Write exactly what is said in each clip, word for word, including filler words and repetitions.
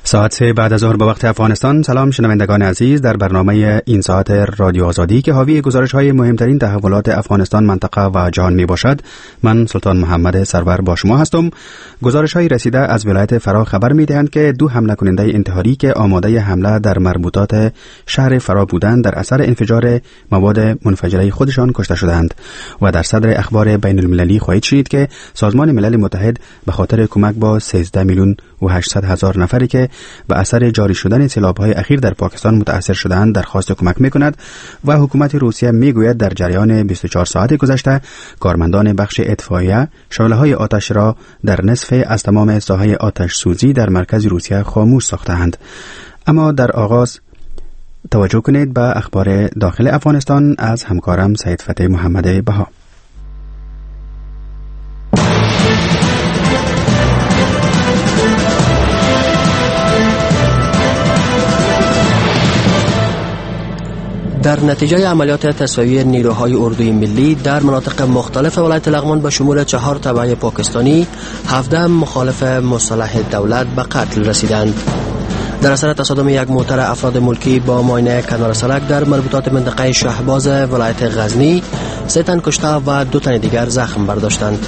ساعت سه بعد از ظهر به وقت افغانستان. سلام شنوندگان عزیز، در برنامه این ساعت رادیو آزادی که حاوی گزارش‌های مهمترین تحولات افغانستان، منطقه و جهان می باشد، من سلطان محمد سرور با شما هستم. گزارش‌های رسیده از ولایت فرا خبر می‌دهند که دو حمله کننده انتحاری که آماده حمله در مربوطات شهر فرا بودند در اثر انفجار مواد منفجره خودشان کشته شدند و در صدر اخبار بین المللی خواهید شنید که سازمان ملل متحد به خاطر کمک با سیزده میلیون و هشتصد هزار نفری که به اثر جاری شدن سیلاب‌های اخیر در پاکستان متاثر شدند درخواست کمک می‌کند و حکومت روسیه می‌گوید در جریان بیست و چهار ساعت گذشته کارمندان بخش اطفائیه شعله‌های آتش را در نصف از تمام ساحه آتش سوزی در مرکز روسیه خاموش ساختند. اما در آغاز توجه کنید به اخبار داخل افغانستان از همکارم سید فتح محمد بها. در نتیجه عملیات تصفیه نیروهای اردوی ملی در مناطق مختلف ولایت لغمان به شمول چهار تبعه پاکستانی، هفده مخالف مصالح دولت به قتل رسیدند. در اثر تصادم یک موتر افراد ملکی با ماینه کنار سرک در مربوطات منطقه شهباز ولایت غزنی، سه تن کشته و دو تن دیگر زخم برداشتند.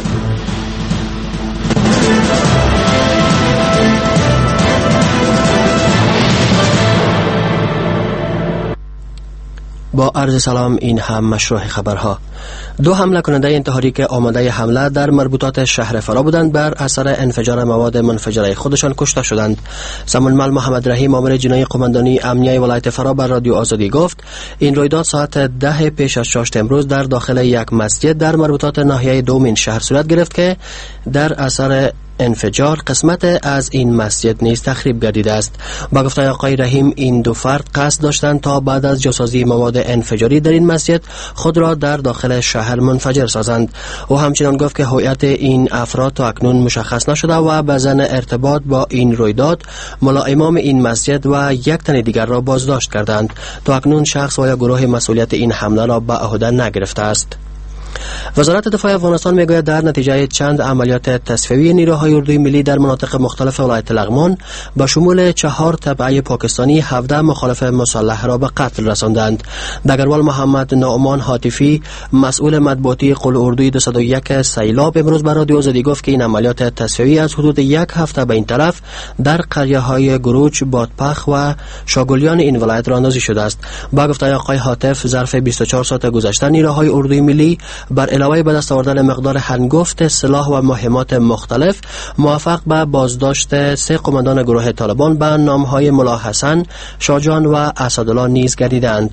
با عرض سلام، این هم مشروع خبرها. دو حمله کننده انتحاری که آماده حمله در مربوطات شهر فرا بودند بر اثر انفجار مواد منفجره خودشان کشته شدند. سمونمل محمد رحیم، مامور جنایی قماندانی امنیه ولایت فرا بر رادیو آزادی گفت این رویداد ساعت ده پیش از شش امروز در داخل یک مسجد در مربوطات ناحیه دومین شهر صورت گرفت که در اثر انفجار قسمت از این مسجد نیز تخریب گردیده است. با گفته آقای رحیم، این دو فرد قصد داشتند تا بعد از جاسازی مواد انفجاری در این مسجد خود را در داخل شهر منفجر سازند. او همچنان گفت که هویت این افراد تا اکنون مشخص نشده و به ظن ارتباط با این رویداد ملا امام این مسجد و یک تن دیگر را بازداشت کردند. تا اکنون شخص و یا گروه مسئولیت این حمله را به عهده نگرفته است. وزارت دفاع افغانستان میگوید در نتیجه چند عملیات تصفیه نیروهای اردوی ملی در مناطق مختلف ولایت لغمان به شمول چهار تبعه پاکستانی، هفده مخالف مسلح را به قتل رساندند. دگروال محمد نعمان حاتفی، مسئول مطبوعاتی قل اردوی دویست و یک سیلاب، امروز به رادیو آزادی گفت که این عملیات تصفیه از حدود یک هفته به این طرف در قریه های گروچ، بادپخ و شاگلیان این ولایت راندازی شده است. با گفته آقای حاتف، ظرف بیست و چهار ساعت گذشته نیروهای اردوی ملی بر علاوه به دست آوردن مقدار هنگفت سلاح و مهمات مختلف موفق به بازداشت سه قماندان گروه طالبان به نامهای ملا حسن، شاجان و اسدالله نیز گردیدند.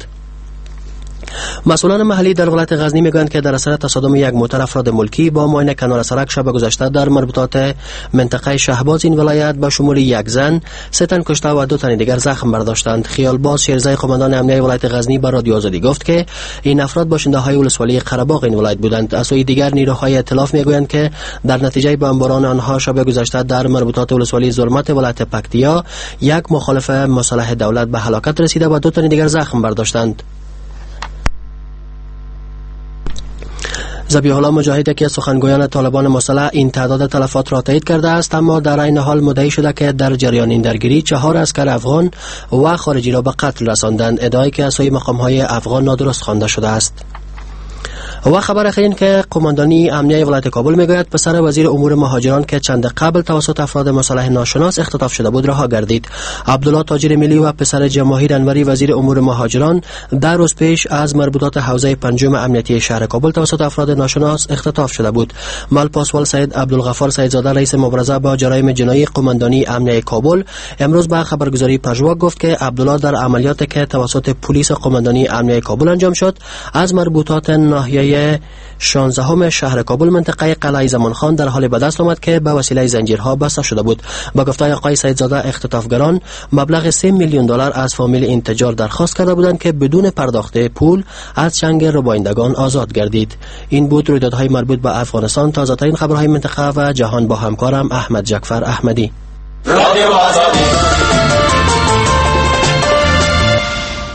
مسئولان محلی در ولایت غزنی میگویند که در اثر تصادم یک موتر افراد ملکی با ماینه کنار سرک شب گذشته در مربوطات منطقه شهباز این ولایت به شمول یک زن، سه تن کشته و دو تن دیگر زخم برداشتند. خیالباز شیرزای قماندان امنیه ولایت غزنی به رادیو آزادی گفت که این افراد باشنده های ولسوالی قره‌باغ این ولایت بودند. از سوی دیگر نیروهای ائتلاف میگویند که در نتیجه بمباران آنها شب گذشته در مربوطات ولسوالی زرمت ولایت پکتیا یک مخالف مصالح دولت به هلاکت رسیده و دو تن دیگر زخم برداشتند. ذبیح الله مجاهد که سخنگویان طالبان مسلح این تعداد تلفات را تایید کرده است، اما در این حال مدعی شده که در جریان این درگیری چهار عسکر افغان و خارجی را به قتل رساندند، ادعایی که از سوی مقام‌های افغان نادرست خوانده شده است. و خبر اخیر این که قماندانی امنیه ولایت کابل میگوید پسر وزیر امور مهاجران که چند قبل توسط افراد مسلح ناشناس اختطاف شده بود رها گردید. عبدالله تاجر ملی و پسر جماهیر انوری وزیر امور مهاجران در روز پیش از مربوطات حوزه پنجم امنیتی شهر کابل توسط افراد ناشناس اختطاف شده بود. مل پاسوال سید عبدالغفار سیدزاده رئیس مبارزه با جرایم جنایی قماندانی امنیه کابل امروز به خبرگزاری پژوا گفت که عبدالله در عملیاتی که توسط پلیس قماندانی امنیه کابل انجام شد از مربوطات ناحیه شانزدهم شهر کابل منطقه قلعه زمان خان در حال به دست آمد که به وسیله زنجیرها بسته شده بود. با گفته آقای سیدزاده اختطافگران مبلغ سه میلیون دلار از فامیل این تجار درخواست کرده بودند که بدون پرداخت پول از چنگ ربایندگان آزاد گردید. این بود رویدادهای مربوط به افغانستان. تازه ترین خبرهای منطقه و جهان با همکارم احمد جعفر احمدی.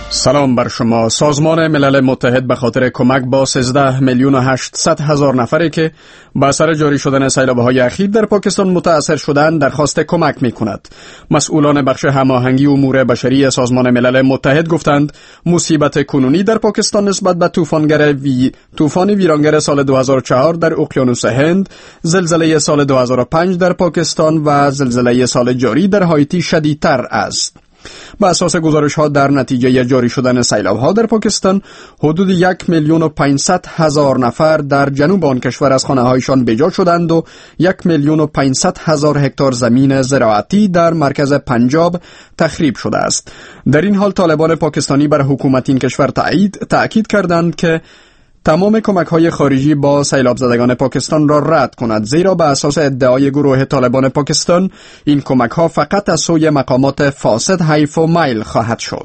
سلام بر شما. سازمان ملل متحد به خاطر کمک با سیزده میلیون و هشتصد هزار نفری که به اثر جاری شدن سیلاب‌های اخیر در پاکستان متاثر شدند درخواست کمک می‌کند. مسئولان بخش هماهنگی امور بشری سازمان ملل متحد گفتند مصیبت کنونی در پاکستان نسبت به طوفانگر وی طوفان ویرانگر سال دو هزار و چهار در اقیانوس هند، زلزله سال دو هزار و پنج در پاکستان و زلزله سال جاری در هایتی شدیدتر است. با اساس گزارش ها در نتیجه جاری شدن سیلاب ها در پاکستان حدود یک میلیون و پانصد هزار نفر در جنوب آن کشور از خانه هایشان بیجا شدند و یک میلیون و پانصد هزار هکتار زمین زراعتی در مرکز پنجاب تخریب شده است. در این حال طالبان پاکستانی بر حکومت این کشور تأیید تأکید کردند که تمام کمک‌های خارجی با سیلاب زدگان پاکستان را رد کند، زیرا به اساس ادعای گروه طالبان پاکستان این کمک‌ها فقط از سوی مقامات فاسد حیف و میل خواهد شد.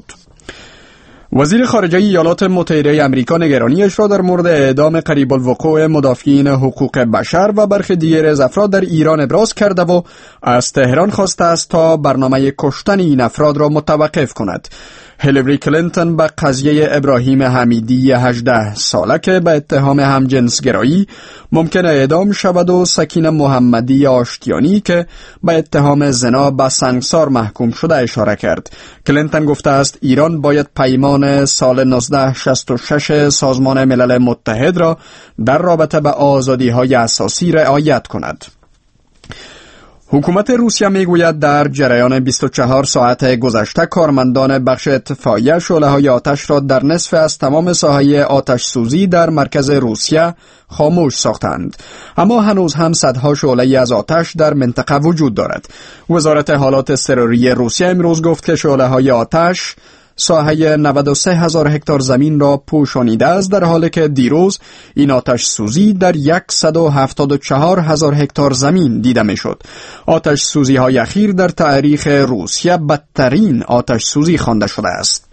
وزیر خارجه ایالات متحده آمریکا نگرانیش را در مورد اعدام قریب الوقوع مدافعین حقوق بشر و برخی دیگر از افراد در ایران ابراز کرده و از تهران خواسته است تا برنامه کشتن این افراد را متوقف کند. هیلاری کلینتون به قضیه ابراهیم حمیدی هجده ساله که به اتهام همجنسگرایی ممکن اعدام شود و سکینه محمدی آشتیانی که به اتهام زنا به سنگسار محکوم شده اشاره کرد. کلینتون گفته است ایران باید پیمان سال نوزده شصت و شش سازمان ملل متحد را در رابطه به آزادی‌های اساسی رعایت کند. حکومت روسیه میگوید در جریان بیست و چهار ساعت گذشته کارمندان بخش اطفائیه شعله‌های آتش را در نصف از تمام ساحه آتش سوزی در مرکز روسیه خاموش ساختند، اما هنوز هم صدها شعله از آتش در منطقه وجود دارد. وزارت حالات اضطراری روسیه امروز گفت که شعله‌های آتش ساحه نود و سه هزار هکتار زمین را پوشانیده است، در حالی که دیروز این آتش سوزی در صد و هفتاد و چهار هزار هکتار زمین دیده می شد. آتش سوزی های اخیر در تاریخ روسیه بدترین آتش سوزی خوانده شده است.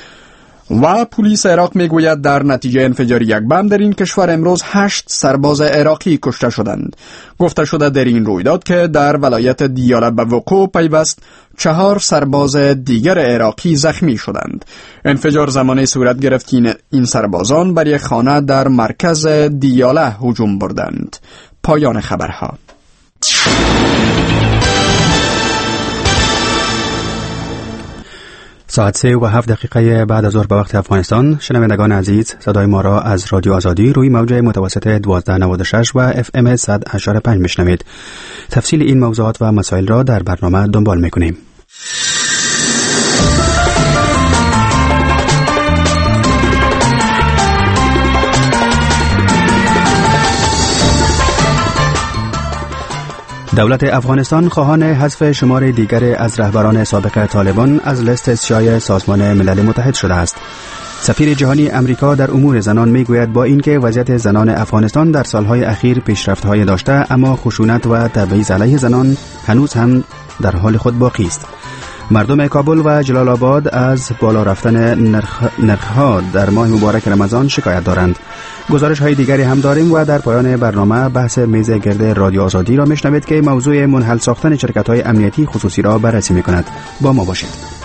و پلیس عراق میگوید در نتیجه انفجار یک بم در این کشور امروز هشت سرباز عراقی کشته شدند. گفته شده در این رویداد که در ولایت دیاله به وقوع پیوست چهار سرباز دیگر عراقی زخمی شدند. انفجار زمانی صورت گرفت که این سربازان بر یک خانه در مرکز دیاله هجوم بردند. پایان خبرها. ساعت سه و هفت دقیقه بعد از ظهر به وقت افغانستان. شنوندگان عزیز، صدای ما را از رادیو آزادی روی موج متوسط دوازده نود و شش و اف ام صد و هشت و پنج میشنوید. تفصیل این موضوعات و مسائل را در برنامه دنبال میکنیم. دولت افغانستان خواهان حذف شمار دیگر از رهبران سابق طالبان از لیست سیاه سازمان ملل متحد شده است. سفیر جهانی امریکا در امور زنان میگوید با اینکه وضعیت زنان افغانستان در سالهای اخیر پیشرفت‌های داشته، اما خشونت و تبعیض علیه زنان هنوز هم در حال خود باقی است. مردم کابل و جلال آباد از بالا رفتن نرخ نرخ‌ها در ماه مبارک رمضان شکایت دارند. گزارش های دیگری هم داریم و در پایان برنامه بحث میز گرد رادیو آزادی را میشنوید که موضوع منحل ساختن شرکت های امنیتی خصوصی را بررسی میکند. با ما باشید.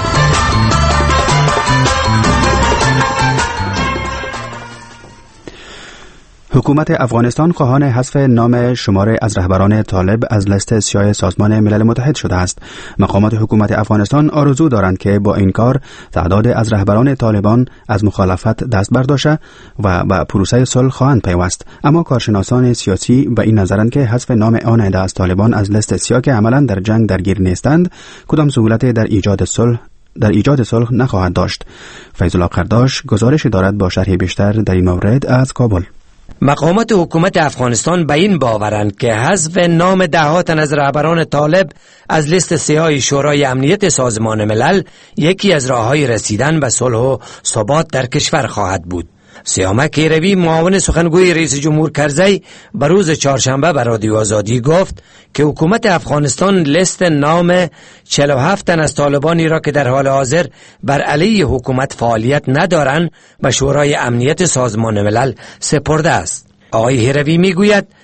حکومت افغانستان خواهان حذف نام شمار از رهبران طالب از لیست سیاه سازمان ملل متحد شده است. مقامات حکومت افغانستان آرزو دارند که با این کار تعداد از رهبران طالبان از مخالفت دست برداشته و به پروسه صلح خواهند پیوست. اما کارشناسان سیاسی به این نظرند که حذف نام آن عده از طالبان از لیست سیاه که عملاً در جنگ درگیر نیستند، کدام سهولت در ایجاد صلح در ایجاد صلح نخواهد داشت. فیض الله قرداش گزارش دارد با شرح بیشتر در این مورد از کابل. مقامات حکومت افغانستان به این باورند که حذف نام دهها تن از رهبران طالب از لیست سیاه شورای امنیت سازمان ملل یکی از راه‌های رسیدن به صلح و ثبات در کشور خواهد بود. سیامک هیروی معاون سخنگوی رئیس جمهور کرزی به روز چهارشنبه به رادیو آزادی گفت که حکومت افغانستان لیست نام چهل و هفت تن از طالبانی را که در حال حاضر بر علیه حکومت فعالیت ندارند به شورای امنیت سازمان ملل سپرده است. آقای هیروی میگوید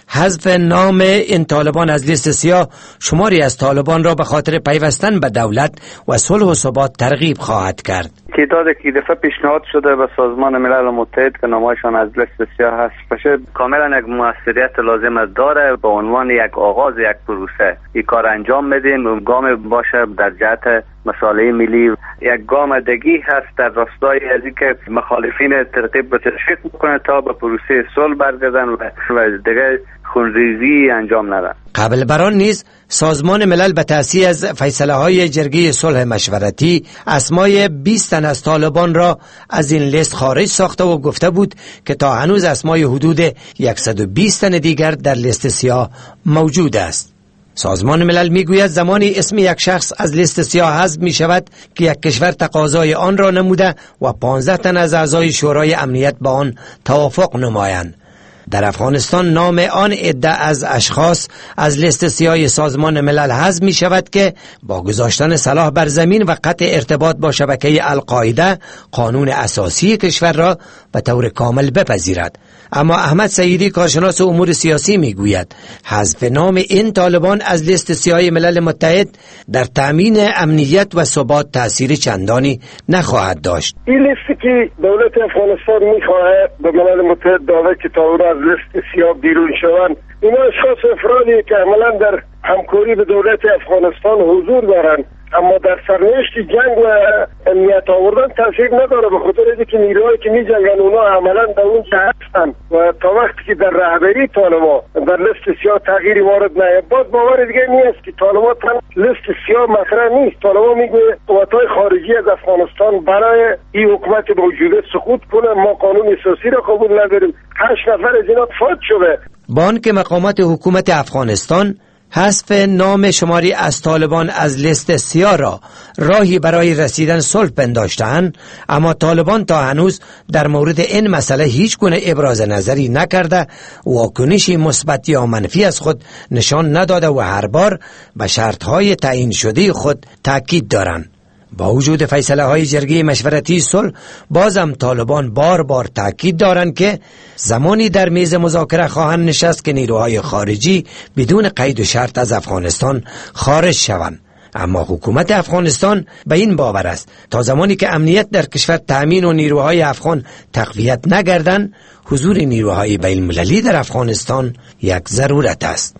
حذف نام این طالبان از لیست سیاه شماری از طالبان را به خاطر پیوستن به دولت و صلح و ثبات ترغیب خواهد کرد. تعدادی که دفعه پیشنهاد شده به سازمان ملل متحد که نامشان از لیست سیاه هست باشه کاملا یک موثریت لازم داره. به عنوان یک آغاز یک پروسه این کار انجام بدیم، گام باشه در جهت مصالح ملی، یک گام دگی هست در راستای از اینکه مخالفین ترتیب به تشویق بکنه تا به پروسه صلح برگردن و دیگه خونریزی انجام ندن. قبل بران نیز سازمان ملل به تأسیس از فیصله های جرگه صلح مشورتی اسمای بیست تن از طالبان را از این لیست خارج ساخته و گفته بود که تا هنوز اسمای حدود صد و بیست تن دیگر در لیست سیاه موجود است. سازمان ملل میگوید زمانی اسم یک شخص از لیست سیاه حذف می شود که یک کشور تقاضای آن را نموده و پانزده تن از اعضای شورای امنیت با آن توافق نمایند. در افغانستان نام آن عده از اشخاص از لیست سیاه سازمان ملل حذف می شود که با گذاشتن سلاح بر زمین و قطع ارتباط با شبکه القاعده قانون اساسی کشور را به طور کامل بپذیرد. اما احمد سعیدی کارشناس امور سیاسی می گوید حذف نام این طالبان از لیست سیاه ملل متحد در تامین امنیت و ثبات تأثیر چندانی نخواهد داشت. این لیستی که دولت افغانستان می خواهد به ملل متحد داده که تا از لیست سیاه بیرون شوند، اینا اشخاص افرادی که عملا در همکاری به دولت افغانستان حضور دارند اما در سرنوشت جنگ و امنیت آوردن تاثیر نداره، به خاطر اینکه نیروهایی که می جنگن اونا عملا در اون هستن و تا وقتی که در رهبری طالبان در لیست سیاه تغییری وارد نیاد باز باور دیگه نیست که طالبان تن لیست سیاه مطرح نیست. طالبان میگه قوت‌های خارجی از افغانستان برای این حکومت موجوده سقوط کنه، ما قانون اساسی را قبول نداریم. هشت نفر از اینا فوت شده. با آنکه مقامات حکومت افغانستان حذف نام شماری از طالبان از لیست سیاه را راهی برای رسیدن صلح پنداشتند، اما طالبان تا هنوز در مورد این مسئله هیچ گونه ابراز نظری نکرده، واکنشی مثبت یا منفی از خود نشان نداده و هر بار به شرطهای تعیین شده خود تاکید دارند. با وجود فیصله های جرگه مشورتی صلح، بازم طالبان بار بار تاکید دارند که زمانی در میز مذاکره خواهند نشست که نیروهای خارجی بدون قید و شرط از افغانستان خارج شوند. اما حکومت افغانستان به این باور است تا زمانی که امنیت در کشور تأمین و نیروهای افغان تقویت نگردند، حضور نیروهای بین المللی در افغانستان یک ضرورت است.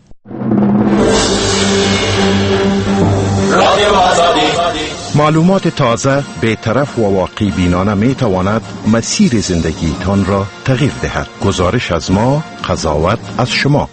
معلومات تازه، بی‌طرف و واقعی بینانه می تواند مسیر زندگی تان را تغییر دهد. گزارش از ما، قضاوت از شما.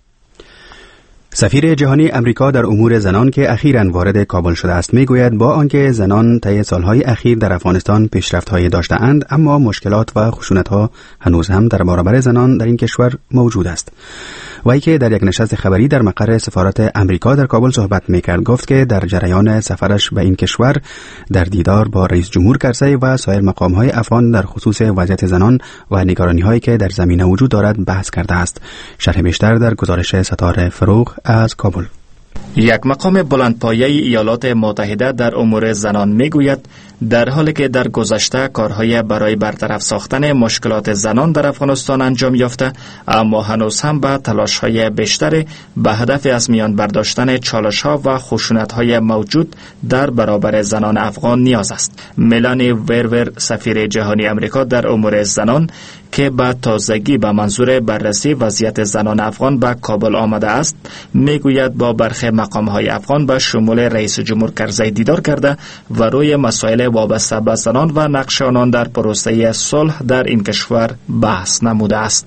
سفیر جهانی امریکا در امور زنان که اخیراً وارد کابل شده است میگوید با آنکه زنان طی سالهای اخیر در افغانستان پیشرفت‌هایی داشته‌اند، اما مشکلات و خشونت‌ها هنوز هم در برابر زنان در این کشور موجود است. وی که در یک نشست خبری در مقر سفارت امریکا در کابل صحبت میکرد گفت که در جریان سفرش به این کشور در دیدار با رئیس جمهور کرزی و سایر مقام‌های افغان در خصوص وضعیت زنان و نگرانی‌هایی که در زمینه وجود دارد بحث کرده است. شرح بیشتر در گزارش ستاره فروغ از کابل. یک مقام بلندپایه ایالات متحده در امور زنان میگوید در حالی که در گذشته کارهای برای برطرف ساختن مشکلات زنان در افغانستان انجام یافته، اما هنوز هم به تلاش‌های بیشتری به هدف از میان برداشتن چالش‌ها و خشونت‌های موجود در برابر زنان افغان نیاز است. ملانی ورور، سفیر جهانی امریکا در امور زنان که به تازگی به منظور بررسی وضعیت زنان افغان به کابل آمده است، میگوید با برخی مقام‌های افغان به شمول رئیس جمهور کرزی دیدار کرده و روی مسائل وابسته به زنان و نقش آنان در پروسه صلح در این کشور بحث نموده است.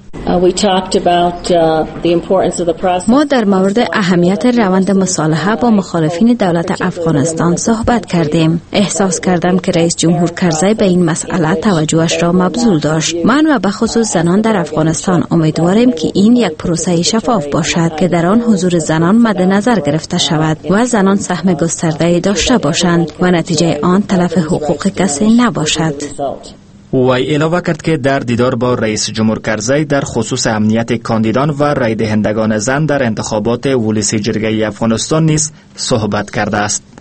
ما در مورد اهمیت روند مصالحه با مخالفین دولت افغانستان صحبت کردیم. احساس کردم که رئیس جمهور کرزی به این مسئله توجهش را مبذول داشت. من و به خصوص زنان در افغانستان امیدواریم که این یک پروسه شفاف باشد که در آن حضور زنان مد نظر گرفته شود و زنان سهم گسترده‌ای داشته باشند و نتیجه آن تلف حقوق کسی نباشد. وی علاوه کرد که در دیدار با رئیس جمهور کرزی در خصوص امنیت کاندیدان و رای دهندگان زن در انتخابات ولسی جرگه افغانستان نیز صحبت کرده است.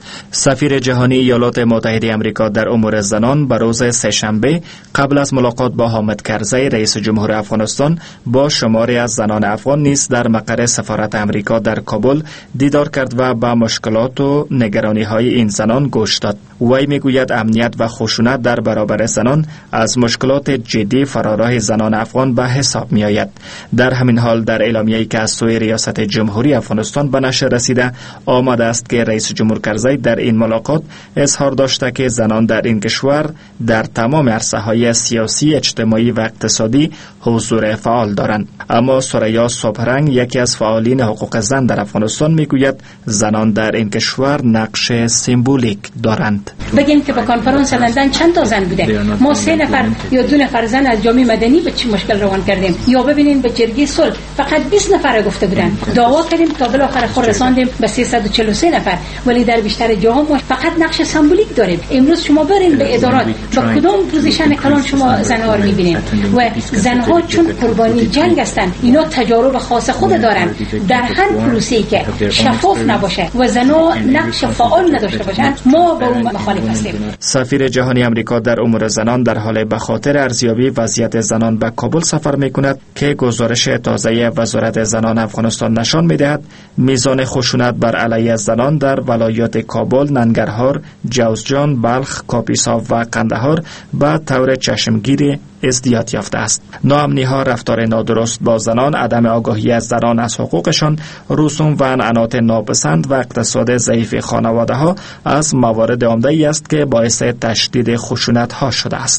سفیر جهانی ایالات متحده آمریکا در امور زنان به روز سه‌شنبه قبل از ملاقات با حامد کرزی رئیس جمهور افغانستان با شماری از زنان افغان نیز در مقر سفارت آمریکا در کابل دیدار کرد و به مشکلات و نگرانی های این زنان گوش داد. وی میگوید امنیت و خشونت در برابر زنان از مشکلات جدی فراراه زنان افغان به حساب می آید. در همین حال در اعلامیه‌ای که از سوی ریاست جمهوری افغانستان به نشر رسیده آمده است که رئیس جمهور کرزی در این ملاقات اظهار داشته که زنان در این کشور در تمام عرصه‌های سیاسی، اجتماعی و اقتصادی حضور فعال دارند. اما سریا صبحرنگ یکی از فعالین حقوق زن در افغانستان میگوید زنان در این کشور نقش سمبولیک دارند. بگیم که با کنفرانس لندن چند تا زن بوده، ما سه نفر یا دو نفر زن از جامعه مدنی به چه مشکل روان کردیم، یا ببینین به جرگه صلح فقط بیست نفر گفته بودن، دعوا کردیم تا بالاخره خود رساندیم به سیصد و چهل و سه نفر، ولی در بیشتر جاها ما فقط نقش سمبولیک داریم. امروز شما برین به ادارات با کدام پوزیشن کلان شما زنها رو میبینین و زنها چون قربانی جنگ هستند، اینا تجارب خاص خود دارن در هر پروسه‌ای که شفاف نباشه و زنها نقش فعال نداشته باشن ما با اون مخالف هستیم. سفیر جهانی آمریکا در امور زنان در حال به خاطر ارزیابی وضعیت زنان به کابل سفر میکند که گزارش تازه وزارت زنان افغانستان نشان میدهد میزان خشونت بر علیه زنان در ولایات کابل، ننگرهار، جوزجان، بلخ، کاپیسا و قندهار به طور چشمگیر ازدیاد یافته است. ناامنی ها، رفتار نادرست با زنان، عدم آگاهی از زنان از حقوقشان، رسوم و عنعنات ناپسند و اقتصاد ضعیف خانواده ها از موارد عمده ای است که باعث تشدید خشونت ها شده است.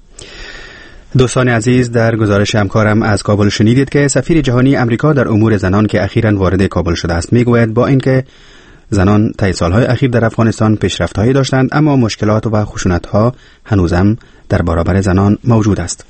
دوستان عزیز، در گزارش همکارم از کابل شنیدید که سفیر جهانی امریکا در امور زنان که اخیراً وارد کابل شده است میگوید با اینکه زنان طی سالهای اخیر در افغانستان پیشرفت‌هایی داشتند اما مشکلات و خشونت‌ها هنوزم در برابر زنان موجود است.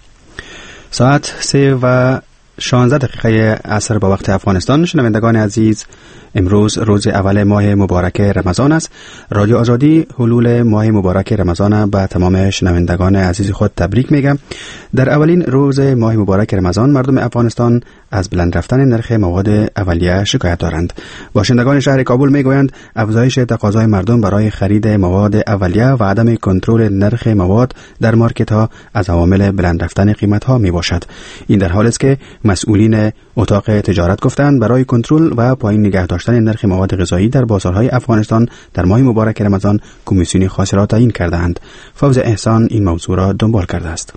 ساعت سه و شانزده دقیقه عصر با وقت افغانستان. شنوندگان عزیز، امروز روز اول ماه مبارک رمضان است. رادیو آزادی حلول ماه مبارک رمضان به تمام شنوندگان عزیز خود تبریک میگم. در اولین روز ماه مبارک رمضان مردم افغانستان از بلند رفتن نرخ مواد اولیه شکایت دارند. باشندگان شهر کابل میگویند افزایش تقاضای مردم برای خرید مواد اولیه و عدم کنترل نرخ مواد در مارکت ها از عوامل بلند رفتن قیمت ها می باشد. این در حالی است که مسئولین اتاق تجارت گفتند برای کنترل و پایین نگه داشتن نرخ مواد غذایی در بازارهای افغانستان در ماه مبارک رمضان کمیسیونی خاصی را تعیین کردند. فوز احسان این موضوع را دنبال کرده است.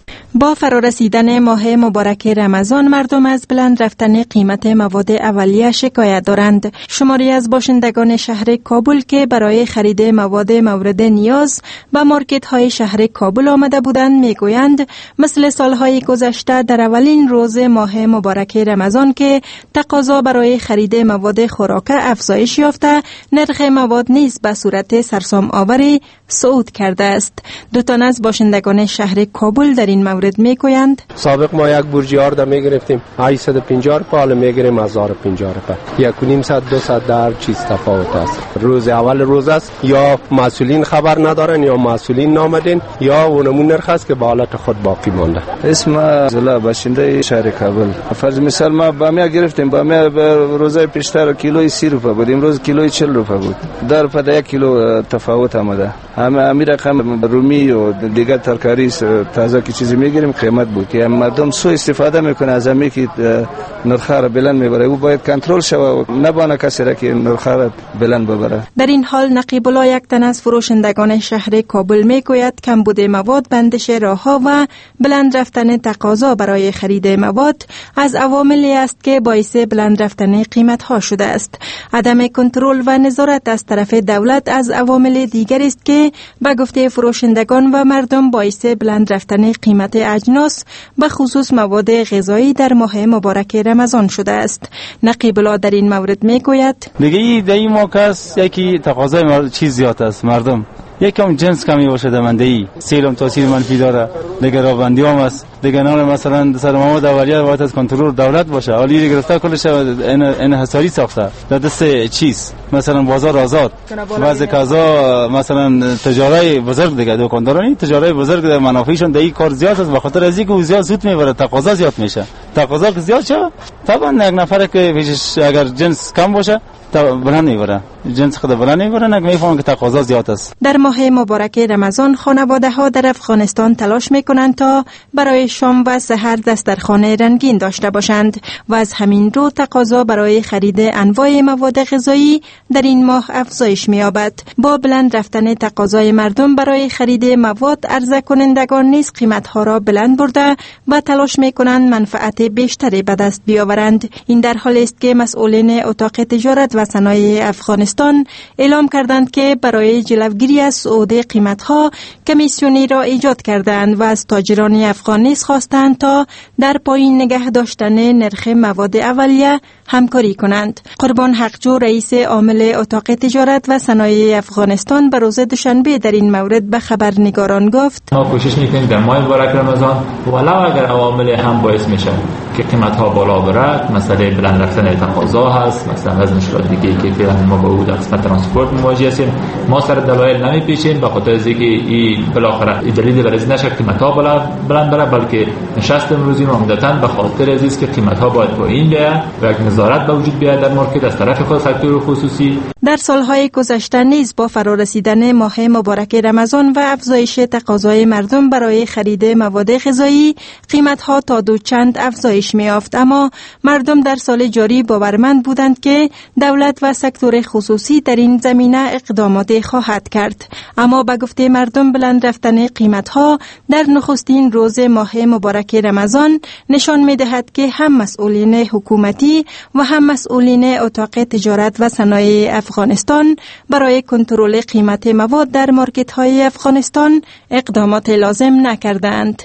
با فرارسیدن ماه مبارک رمضان مردم از بلند رفتن قیمت مواد اولیه شکایت دارند. شماری از باشندگان شهر کابل که برای خرید مواد مورد نیاز به مارکت های شهر کابل آمده بودند میگویند مثل سالهای گذشته در اولین روز ماه مبارک رمضان که تقاضا برای خرید مواد خوراکه افزایش یافته، نرخ مواد نیز به صورت سرسام آوری صعود کرده است. دو تن از باشندگان شهر کابل در این مورد میگویند سابق ما یک برجی آرد میگرفتیم هشتصد و پنجاه روپیه، حالا میگیریم هزار و پنجاه روپیه. یک و نیم صد دو صد در چیز تفاوت است. روز اول روز است یا مسئولین خبر ندارن یا مسئولین نامدین یا اونمون نرخ است که به حالت خود باقی مانده. اسم زلا باشنده شهر کابل. فرض مثال ما بامیه گرفتیم، بامیه روزای پیشتر کیلوی سی روپیه بود، امروز کیلوی چهل روپیه بود. در روپیه یک کیلو تفاوت آمده. همه امیر رقم رومی و دیگر ترکاری تازه کی چیزی میگیریم قیمت بود که مردم سو استفاده میکنه از امی که نرخ را بلند میبره. او باید کنترل شود، نبانه کسی را که نرخ را بلند ببره. در این حال نقیب الله یک تن از فروشندگان شهر کابل میگوید کمبود مواد، بندش راهها و بلند رفتن تقاضا برای خرید مواد از عواملی است که باعث بلند رفتن قیمت ها شده است. عدم کنترل و نظارت از طرف دولت از عوامل دیگر است که به گفته فروشندگان و مردم باعث بلند رفتن قیمت اجناس به خصوص مواد غذایی در ماه مبارک رمضان شده است. نقیب الله در این مورد میگوید دیگه در این موقع است یکی تقاضای چیز زیاد است، مردم یکم جنس کمی باشه دمنده ای سیلم تاثیر منفی داره. دیگه رابندی هم است، دیگه نه مثلا سر مواد اولیه باید از کنترل دولت باشه. حالی گرفته کلش انحصاری ساخته در دست چیز، مثلا بازار آزاد بعضی کازا مثلا تجاری بزرگ دیگه دکاندارانی تجاری بزرگ در منافعشون در این کار زیاد است، به خاطر از اینکه زیاد سود میبره تقاضا زیاد میشه. تقاضا که زیاد شه طبعا یک نفر که پیشش اگر جنس کم باشه بلند میبره، جنس خود بلند میبره، نگه میفهمن که تقاضا زیاد است. در ماه مبارک رمضان خانواده ها در افغانستان تلاش میکنند تا برای شام و سحر دسترخوان رنگین داشته باشند و از همین رو تقاضا برای خرید انواع مواد غذایی در این ماه افزایش می‌یابد. با بلند رفتن تقاضای مردم برای خرید مواد، عرضه کنندگان نیز قیمت‌ها را بلند برده و تلاش می‌کنند منفعت بیشتری به دست بیاورند. این در حالی است که مسئولین اتاق تجارت و صنایع افغانستان اعلام کردند که برای جلوگیری از صعود قیمت‌ها کمیسیونی را ایجاد کردند و از تاجران افغان نیز خواستند تا در پایین نگه داشتن نرخ مواد اولیه همکاری کنند. قربان حقجو رئیس عامل اتاق تجارت و صنایع افغانستان به روز دوشنبه در این مورد به خبرنگاران گفت: ما کوشش میکنیم در ماه مبارک رمضان ولو اگر عوامل هم باعث میشه که قیمت ها بالا بره، مسئله بلند رفتن تقاضا هست، مثلا از مشکلات دیگه که فعلا ما با او در قسمت ترانسپورت مواجه هستیم، ما سر دلایل نمیپیچیم به خاطر اینکه این بالاخره دلیل برای نشه قیمت ها بلند بره، بلکه نشست امروزی ما عمدتاً به خاطر از که قیمت ها باید پایین بیاد و یک نظارت به وجود بیاد در مارکت از طرف خود سکتور خصوصی. در سالهای گذشته نیز با فرارسیدن ماه مبارک رمضان و افزایش تقاضای مردم برای خرید مواد غذایی، قیمت‌ها تا دو چند افزایش می‌یافت، اما مردم در سال جاری باورمند بودند که دولت و سکتور خصوصی در این زمینه اقدامات خواهد کرد. اما به گفته مردم بلند رفتن قیمت‌ها در نخستین روز ماه مبارک رمضان نشان می‌دهد که هم مسئولین حکومتی و هم مسئولین اتاق تجارت و صنایع افغانستان برای کنترل قیمت مواد در مارکت‌های افغانستان اقدامات لازم نکردند.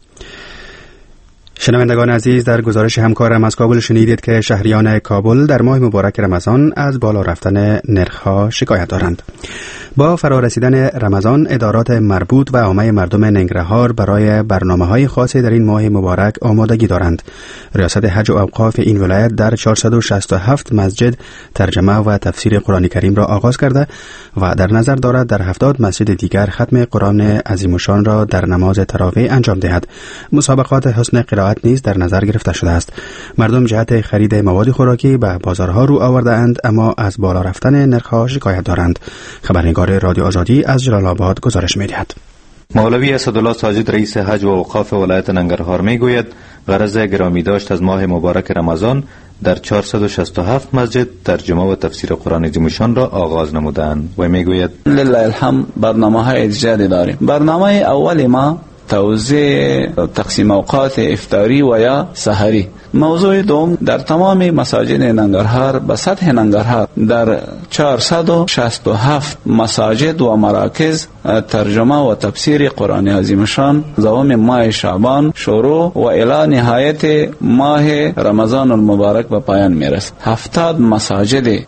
شنوندگان عزیز، در گزارش همکارم از کابل شنیدید که شهریان کابل در ماه مبارک رمضان از بالا رفتن نرخ‌ها شکایت دارند. با فرارسیدن رمضان، ادارات مربوط و عامه مردم ننگرهار برای برنامه‌های خاصی در این ماه مبارک آمادگی دارند. ریاست حج و اوقاف این ولایت در چهارصد و شصت و هفت مسجد ترجمه و تفسیر قرآن کریم را آغاز کرده و در نظر دارد در هفتاد مسجد دیگر ختم قرآن عظیم الشان را در نماز تراویح انجام دهد. مسابقات حسن قرائت نیز در نظر گرفته شده است. مردم جهت خرید مواد خوراکی به بازارها رو آورده اند، اما از بالا رفتن نرخ‌ها شکایت دارند. خبرنگار رادیو آزادی از جلال آباد گزارش می‌دهد. مولوی اسدالله ساجد رئیس حج و اوقاف ولایت ننگرهار میگوید غرض گرامی داشت از ماه مبارک رمضان در چهارصد و شصت و هفت مسجد ترجمه و تفسیر قرآن عظیم الشان را آغاز نمودند و میگوید لله الحمد برنامه‌های دیگری داریم. برنامه اول ما توزیع تقسیم اوقات افطاری و یا سحری. موضوع دوم در تمام مساجد ننگرهار به سطح ننگرهار در چهارصد و شصت و هفت مساجد و مراکز ترجمه و تفسیر قرآن عظیم الشان دوام ماه شعبان شروع و الی نهایت ماه رمضان المبارک به پایان میرسد. هفتاد مساجد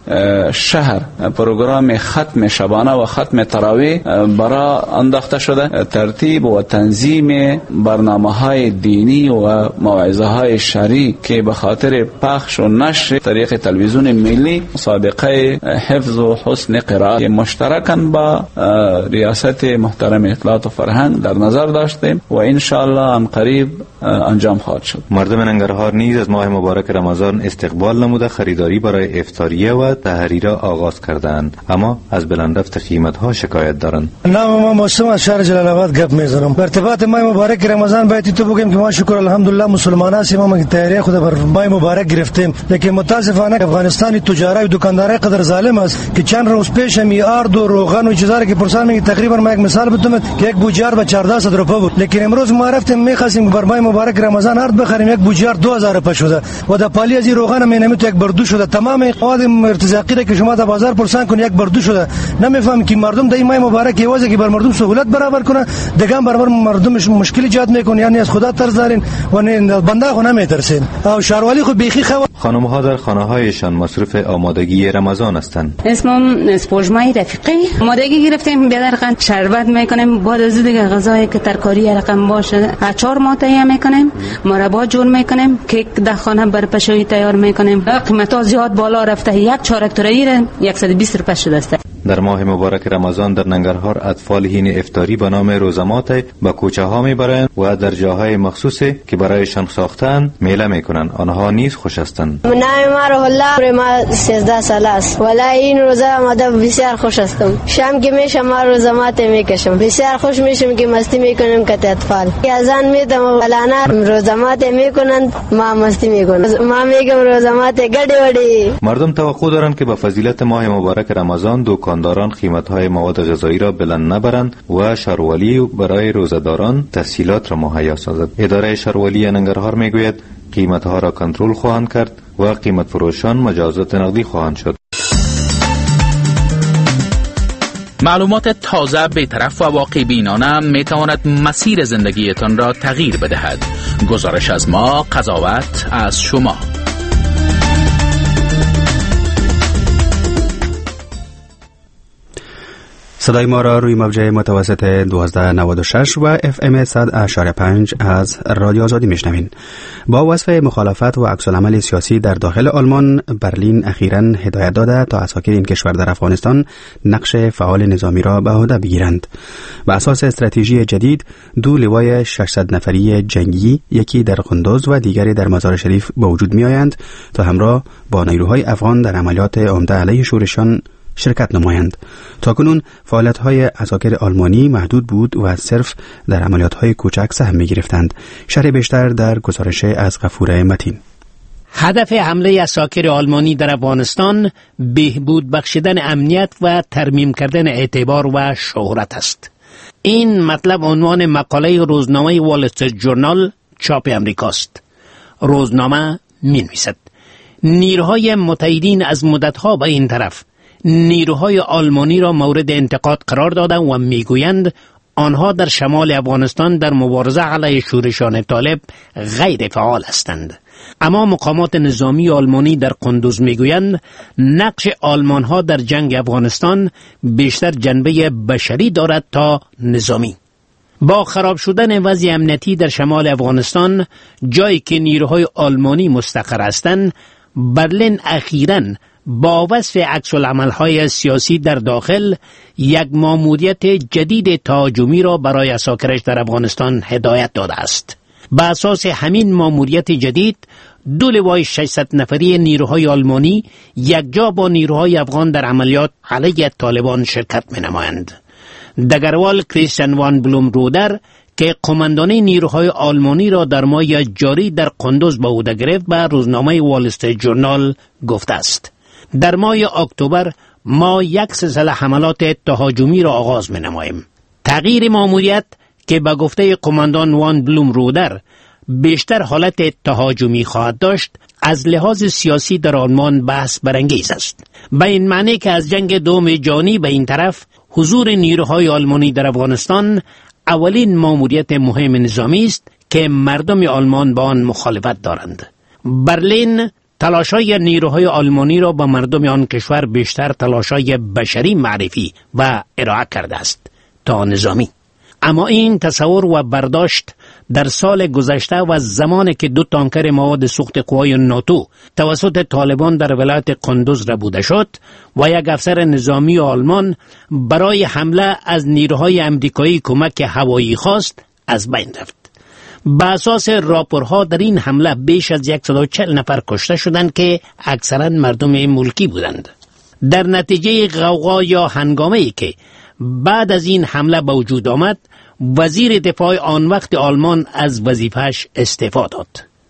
شهر پروگرام ختم شبانه و ختم تراویح برای انداخته شده. ترتیب و تنظیم برنامه‌های دینی و موعظه های شرعی که به خاطر پخش و نشر طریق تلویزیون ملی مسابقه حفظ و حسن قرائت مشترکاً با ریاست محترم اطلاعات و فرهنگ در نظر داشتیم و ان شاء الله ان قریب انجام خواهد شد. مردم ننگرهار نیز از ماه مبارک رمضان استقبال نموده خریداری برای افطاریه و تحری را آغاز کردند، اما از بلند رفت قیمت‌ها شکایت دارند. نام ما مسلم از شهر جلال آباد گپ میزنم. به ارتباط ماه مبارک رمضان باید تو بگیم که ما شکر الحمدلله مسلمان هستیم، ما تحری خود بر ماه مبارک گرفتیم، لیکن متاسفانه افغانستان تجاری و دکانداری قدر ظالم است که چند روز پیش می آرد و روغن و چیزایی که پرسان میگه تقریبا ما یک مثال بتونم که یک بوجار به چهارده صد روپیه بود، لیکن امروز ما رفتیم می‌خواستیم بر ماه مبارک رمضان آرد بخریم، یک بوجار دو هزار روپیه شده و در پالی از روغن می نمیتو یک بردو شده. تمام مواد ارتزاقی را که شما در بازار پرسان کنید یک بردو شده. نمیفهم که مردم در ماه مبارک یوازه که بر مردم سهولت برابر کنه، دیگه بر مردم مشکل ایجاد میکنه، یعنی از خدا ترس دارین و بنده خو نمیترسین. او شهروالی خو بیخی خو خانم ها در خانه هایشان مصروف آمادگی رمضان هستند. اسمم سپوجمای رفیقی. آمادگی گرفتیم بیادر قند شربت میکنیم، بعد از دیگه غذایی که ترکاری رقم باشه اچار ما تهیه میکنیم، مربا جور میکنیم، کیک در خانه برپشویی تیار میکنیم. قیمتا زیاد بالا رفته، یک چارک تورایی را صد و بیست روپیه شده است. در ماه مبارک رمضان در ننگرهار اطفال هین افطاری به نام روزمات به کوچه ها میبرند و در جاهای مخصوصی که برایشان ساختند میله میکنند. آنها نیز خوش هستند. نام ما روح الله، ما سیزده ساله است. ولی این روزه آمده بسیار خوش هستم. شام که میشم ما روزمات میکشم، بسیار خوش میشم که مستی میکنم که اطفال اذان میدم ولانا روزمات میکنند، ما مستی میکنم. ما میگم روزمات گډي وډي. مردم توقع دارند که با فضیلت ماه مبارک رمضان دکانداران قیمت‌های مواد غذایی را بلند نبرند و شهرولی برای روزه‌داران تسهیلات را مهیا سازد. اداره شهرولی ننگرهار میگوید قیمت‌ها را کنترل خواهند کرد و قیمت فروشان مجازات نقدی خواهند شد. معلومات تازه، بی‌طرف و واقع بینانه می تواند مسیر زندگیتان را تغییر بدهد. گزارش از ما، قضاوت از شما. صدای ما را روی موجه متوسط دوازده نود و شش و اف ام صد اشاره پنج از رادیو آزادی میشنوین. با وصف مخالفت و عکس‌العمل سیاسی در داخل آلمان، برلین اخیراً هدایت داده تا اساکر این کشور در افغانستان نقش فعال نظامی را به عهده بگیرند. بر اساس استراتژی جدید، دو لوای ششصد نفری جنگی، یکی در قندوز و دیگری در مزار شریف به وجود می آیند تا همراه با نیروهای افغان در عملیات عمده علیه شورشیان شرکت نمایند. تاکنون فعالیت‌های عساکر آلمانی محدود بود و صرف در عملیات‌های کوچک سهم می‌گرفتند. شرح بیشتر در گزارش از غفور متین. هدف حمله عساکر آلمانی در افغانستان بهبود بخشیدن امنیت و ترمیم کردن اعتبار و شهرت است. این مطلب عنوان مقاله روزنامه وال استریت جورنال چاپ امریکاست. روزنامه می‌نویسد: نیروهای متحدین از مدت‌ها به این طرف نیروهای آلمانی را مورد انتقاد قرار دادند و میگویند آنها در شمال افغانستان در مبارزه علیه شورشیان طالب غیر فعال هستند. اما مقامات نظامی آلمانی در قندوز میگویند نقش آلمانها در جنگ افغانستان بیشتر جنبه بشری دارد تا نظامی. با خراب شدن وضع امنیتی در شمال افغانستان، جایی که نیروهای آلمانی مستقر هستند، برلین اخیراً با وصف عکس‌العمل‌های سیاسی در داخل یک ماموریت جدید تهاجمی را برای عساکرش در افغانستان هدایت داده است. بر اساس همین ماموریت جدید، دو لوای ششصد نفری نیروهای آلمانی یکجا با نیروهای افغان در عملیات علیه طالبان شرکت می‌نمایند. دگروال کریستیان وان بلوم رودر که قماندانی نیروهای آلمانی را در ماه جاری در قندوز به عهده گرفت، به روزنامه وال استریت جورنال گفته است: در ماه اکتبر ما یک سلسله حملات تهاجمی را آغاز می نماییم. تغییر ماموریت که به گفته قماندان وان بلوم رودر بیشتر حالت تهاجمی خواهد داشت، از لحاظ سیاسی در آلمان بحث برانگیز است. به این معنی که از جنگ دوم جهانی به این طرف حضور نیروهای آلمانی در افغانستان اولین ماموریت مهم نظامی است که مردم آلمان با آن مخالفت دارند. برلین تلاش‌های نیروهای آلمانی را به مردم آن کشور بیشتر تلاش‌های بشری معرفی و ارائه کرده است تا نظامی. اما این تصور و برداشت در سال گذشته و زمانی که دو تانکر مواد سوخت قوای ناتو توسط طالبان در ولایت قندوز ربوده شد و یک افسر نظامی آلمان برای حمله از نیروهای امریکایی کمک هوایی خواست، از بین رفت. به اساس راپورها در این حمله بیش از صد و چهل نفر کشته شدند که اکثرا مردم ملکی بودند. در نتیجه غوغا یا هنگامه‌ای که بعد از این حمله به وجود آمد، وزیر دفاع آن وقت آلمان از وظیفه‌اش استعفا داد.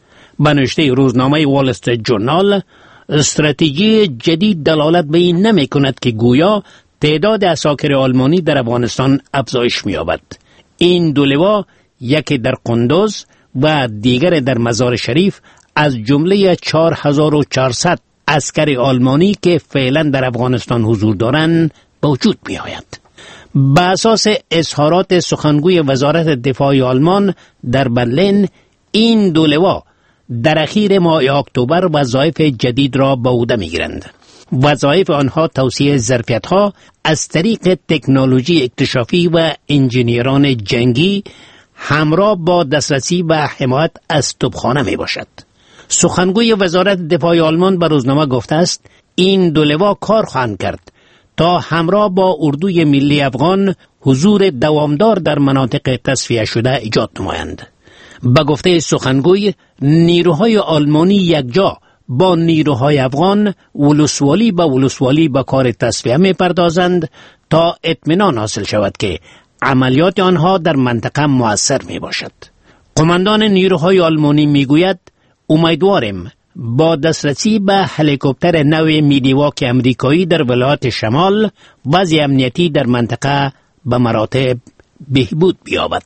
به نوشته روزنامه وال استریت جورنال، استراتژی جدید دلالت به این نمی کند که گویا تعداد عساکر آلمانی در افغانستان افزایش می‌یابد. این دو لوا، یکی در قندوز و دیگر در مزار شریف، از جمله چهار هزار و چهارصد عسکر آلمانی که فعلا در افغانستان حضور دارند به وجود می آید. به اساس اظهارات سخنگوی وزارت دفاع آلمان در برلین، این دو لوا در اخیر ماه اکتبر وظایف جدید را به عهده می گیرند. وظایف آنها توسعه ظرفیت‌ها از طریق تکنولوژی اکتشافی و انجینیران جنگی همراه با دسترسی و حمایت از توپخانه می باشد. سخنگوی وزارت دفاع آلمان به روزنامه گفته است این دو لوا کار خواهند کرد تا همراه با اردوی ملی افغان حضور دوامدار در مناطق تصفیه شده ایجاد نمایند. به گفته سخنگوی، نیروهای آلمانی یکجا با نیروهای افغان ولسوالی به ولسوالی به کار تصفیه می پردازند تا اطمینان حاصل شود که عملیات آنها در منطقه مؤثر می باشد. قماندان نیروهای آلمانی می گوید امیدواریم با دسترسی به هلیکوپتر نو میدیواک امریکایی در ولایت شمال وضع امنیتی در منطقه به مراتب بهبود بیابد.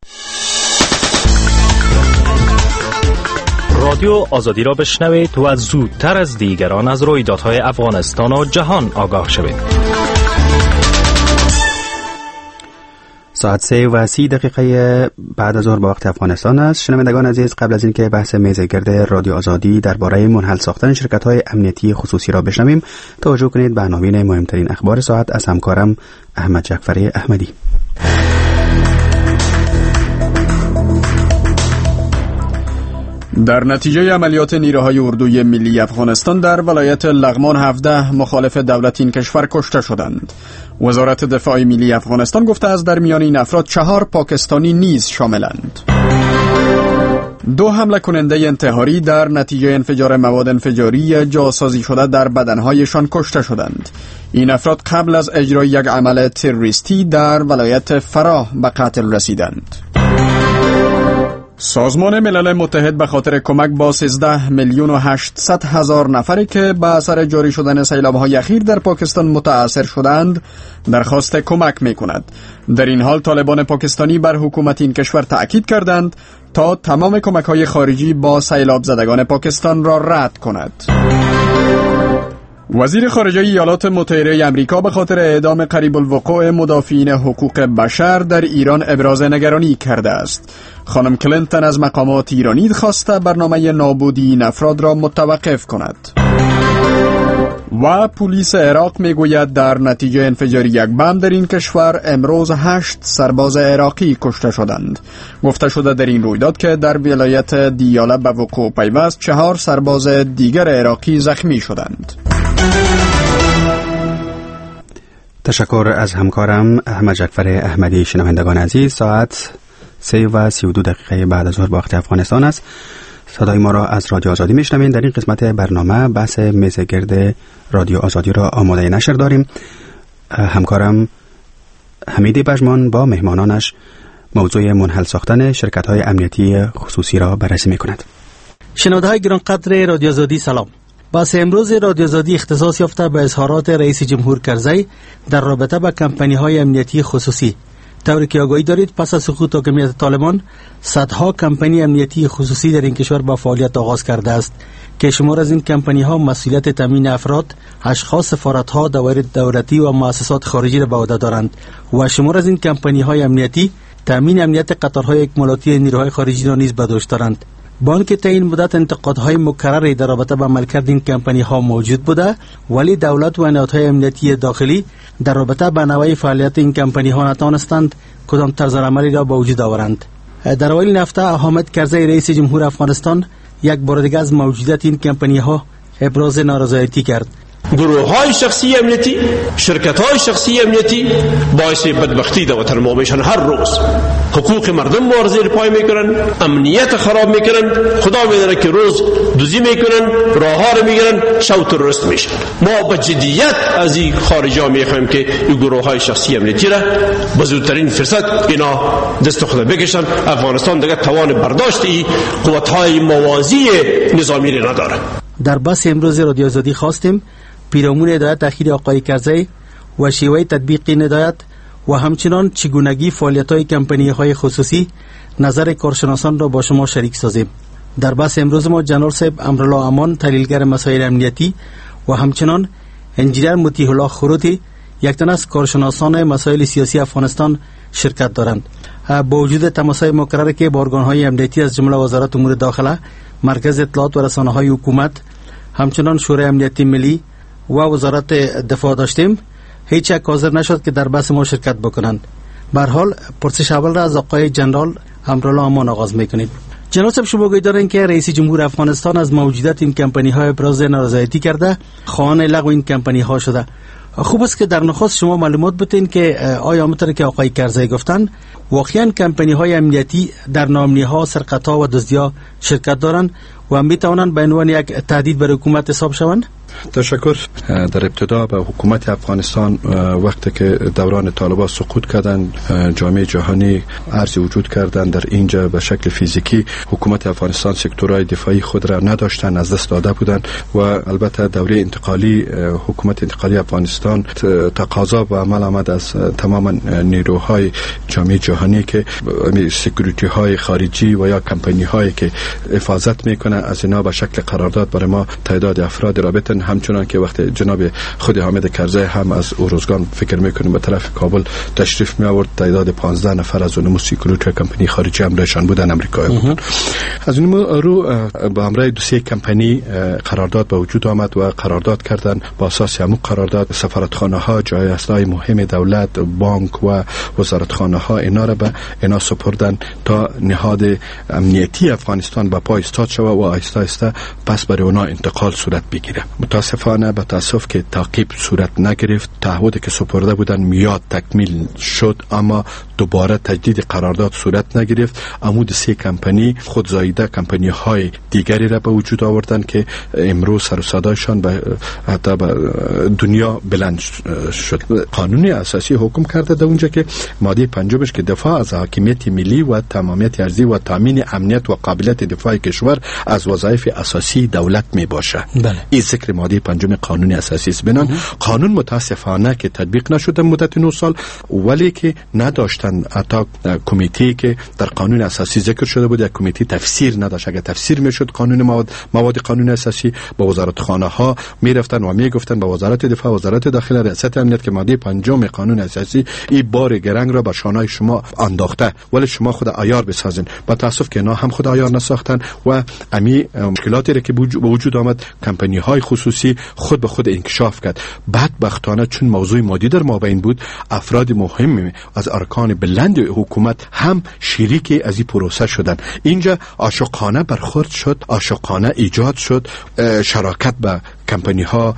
رادیو آزادی را بشنوید و زودتر از دیگران از رویدادهای افغانستان و جهان آگاه شوید. ساعت سه و سی دقیقه بعد از ظهر با وقت افغانستان است. شنوندگان عزیز، قبل از اینکه بحث میز گرد رادیو آزادی درباره منحل ساختن شرکت‌های امنیتی خصوصی را بشنویم، توجه کنید به عناوین مهمترین اخبار ساعت از همکارم احمد جعفری احمدی. در نتیجه عملیات نیروهای اردوی ملی افغانستان در ولایت لغمان هفده مخالف دولت این کشور کشته شدند. وزارت دفاع ملی افغانستان گفته از در میان این افراد چهار پاکستانی نیز شاملند. دو حمله کننده انتحاری در نتیجه انفجار مواد انفجاری جاسازی شده در بدنهایشان کشته شدند. این افراد قبل از اجرای یک عمل تروریستی در ولایت فراه به قتل رسیدند. سازمان ملل متحد به خاطر کمک با سیزده میلیون و هشتصد هزار نفری که به اثر جاری شدن سیلاب‌های اخیر در پاکستان متاثر شدند درخواست کمک می‌کند. در این حال طالبان پاکستانی بر حکومت این کشور تأکید کردند تا تمام کمک‌های خارجی با سیلاب زدگان پاکستان را رد کند. وزیر خارجه ایالات متحده آمریکا به خاطر اعدام قریب الوقوع مدافعین حقوق بشر در ایران ابراز نگرانی کرده است. خانم کلینتون از مقامات ایرانی خواسته برنامه نابودی این افراد را متوقف کند. و پلیس عراق میگوید در نتیجه انفجار یک بم در این کشور امروز هشت سرباز عراقی کشته شدند. گفته شده در این رویداد که در ولایت دیاله به وقوع پیوست چهار سرباز دیگر عراقی زخمی شدند. تشکر از همکارم احمد جعفر احمدی. شنوندگان عزیز، ساعت سه و سی و دو دقیقه بعد از ظهر با وقت افغانستان است. صدای ما را از رادیو آزادی میشنوید. در این قسمت برنامه بحث میز گرد رادیو آزادی را آماده نشر داریم. همکارم حمید بجمان با مهمانانش موضوع منحل ساختن شرکت‌های امنیتی خصوصی را بررسی می‌کند. شنونده‌های گرانقدر رادیو آزادی سلام. بحث امروز رادیو آزادی اختصاص یافته به اظهارات رئیس جمهور کرزی در رابطه با کمپانی‌های امنیتی خصوصی. طوری که آگاهی دارید پس از سقوط حاکمیت طالبان صدها کمپانی امنیتی خصوصی در این کشور با فعالیت آغاز کرده است که شمار از این کمپانی ها مسئولیت تامین افراد، اشخاص، سفارت‌ها، دوایر دولتی و مؤسسات خارجی را به عهده دارند و شمار از این کمپانی های امنیتی تامین امنیت قطارهای اکمالاتی نیروهای خارجی را نیز به دوش دارند. با آنکه تا این مدت انتقادهای مکرری در رابطه با عملکرد این کمپانی ها موجود بوده، ولی دولت و نهادهای امنیتی داخلی در رابطه با نوع فعالیت این کمپانی ها نتوانستند کدام طرز عملی را به وجود آورند. در اوایل این هفته حامد کرزی رئیس جمهور افغانستان یک بار دیگر از موجودیت این کمپانی ها ابراز نارضایتی کرد. گروه های شخصی امنیتی، شرکت های شخصی امنیتی باعث بدبختی در وطن ما میشن. هر روز حقوق مردم ما زیر پای میکنن، امنیت خراب میکنن، خدا میدونه که روز دزدی میکنن، راه ها رو میگیرن، شب تروریست میشن. ما به جدیت از این خارجی ها میخوایم که این گروه های شخصی امنیتی را به زودترین فرصت اینا دست خود بکشن. افغانستان دیگه توان برداشت این قوت های موازی نظامی را نداره. در بحث امروز رادیو آزادی خواستیم پیرامون هدایت اخیر آقای کرزی و شیوه تطبیق این هدایت و همچنان چگونگی فعالیت‌های کمپانی‌های خصوصی نظر کارشناسان را با شما شریک سازیم. در بحث امروز ما جنرال صاحب امرالله امان، تحلیلگر مسائل امنیتی و همچنان انجینیر مطیع الله خروتی، یک تن از کارشناسان مسائل سیاسی افغانستان شرکت دارند. با وجود تماس‌های مکرر که با ارگان‌های امنیتی از جمله وزارت امور داخله، مرکز اطلاعات و رسانه‌های حکومت، همچنان شورای امنیتی ملی و وزارت دفاع داشتیم، هیچ یک حاضر نشد که در بحث ما شرکت بکنند. به هر حال پرسش اول را از آقای جنرال امرالله امان آغاز میکنیم. جناب صاحب، شما گوی دارین که رئیس جمهور افغانستان از موجودیت این کمپانی ها ابراز نارضایتی کرده، خواهان لغو این کمپانی ها شده. خوب است که در نخست شما معلومات بتین که آیا همونطور که آقای کرزی گفتن واقعا کمپانی های امنیتی در نامنی ها، سرقت ها و دزدی ها شرکت دارند و می توانند به عنوان یک تهدید بر حکومت حساب شوند؟ تشکر. در ابتدا به حکومت افغانستان وقتی که دوران طالبان سقوط کردند، جامعه جهانی ارزی وجود کردند در اینجا به شکل فیزیکی. حکومت افغانستان سکتورهای دفاعی خود را نداشتند، از دست داده بودند و البته دوره انتقالی حکومت انتقالی افغانستان تقاضا و عمل آمد از تمام نیروهای جامعه جهانی که سکیوریتی های خارجی و یا کمپانی هایی که حفاظت میکنه از اینا به شکل قرارداد برای ما تعداد افراد را بتن. همچنان که وقت جناب خود حامد کرزی هم از اوروزگان فکر میکنیم به طرف کابل تشریف می آورد، تعداد پانزده نفر از اونمو سکیوریتی کمپانی خارجی همراهشان بودن، امریکایی بودن. از این رو با همراه دو سه کمپانی قرارداد به وجود آمد و قرارداد کردن. با اساس همون قرارداد سفارتخانه ها، جای اصلی مهم دولت، بانک و وزارتخانه ها اینا را به اینا سپردن تا نهاد امنیتی افغانستان به پای استاد شود و آهسته آهسته پس برای اونا انتقال صورت بگیره. متاسفانه به تاسف که تعقیب صورت نگرفت. تعهدی که سپرده بودن میاد تکمیل شد اما دوباره تجدید قرارداد صورت نگرفت. عمود سه کمپانی خودزایده کمپانی های دیگری را به وجود آوردن که امروز سر و صدایشان به حتی به دنیا بلند شد. قانون اساسی حکم کرده در اونجا که ماده پنجمش که دفاع از حاکمیت ملی و تمامیت ارضی و تامین امنیت و قابلیت دفاع کشور از وظایف اساسی دولت می باشه. بله. این ذکر ماده پنجم قانون اساسی است. بنان قانون متاسفانه که تطبیق نشده مدت نه سال، ولی که نداشتن حتی کمیته که در قانون اساسی ذکر شده بود یک کمیته تفسیر نداشت. اگر تفسیر میشد قانون مواد مواد قانون اساسی با وزارت خانه ها میرفتن و میگفتن با وزارت دفاع، وزارت داخله، ریاست امنیت که ماده پنجم قانون اساسی این بار گرنگ را بر شانهای شما انداخته، ولی شما خود عیار بسازین. با تاسف که اینا هم خود عیار نساختن و امی مشکلاتی را که به وجود آمد کمپانی های خصوصی خود به خود انکشاف کرد. بدبختانه چون موضوع مادی در مابین بود، افراد مهم از ارکان بلند حکومت هم شریک از این پروسه شدن. اینجا عاشقانه برخورد شد، عاشقانه ایجاد شد، شراکت به کمپانی ها،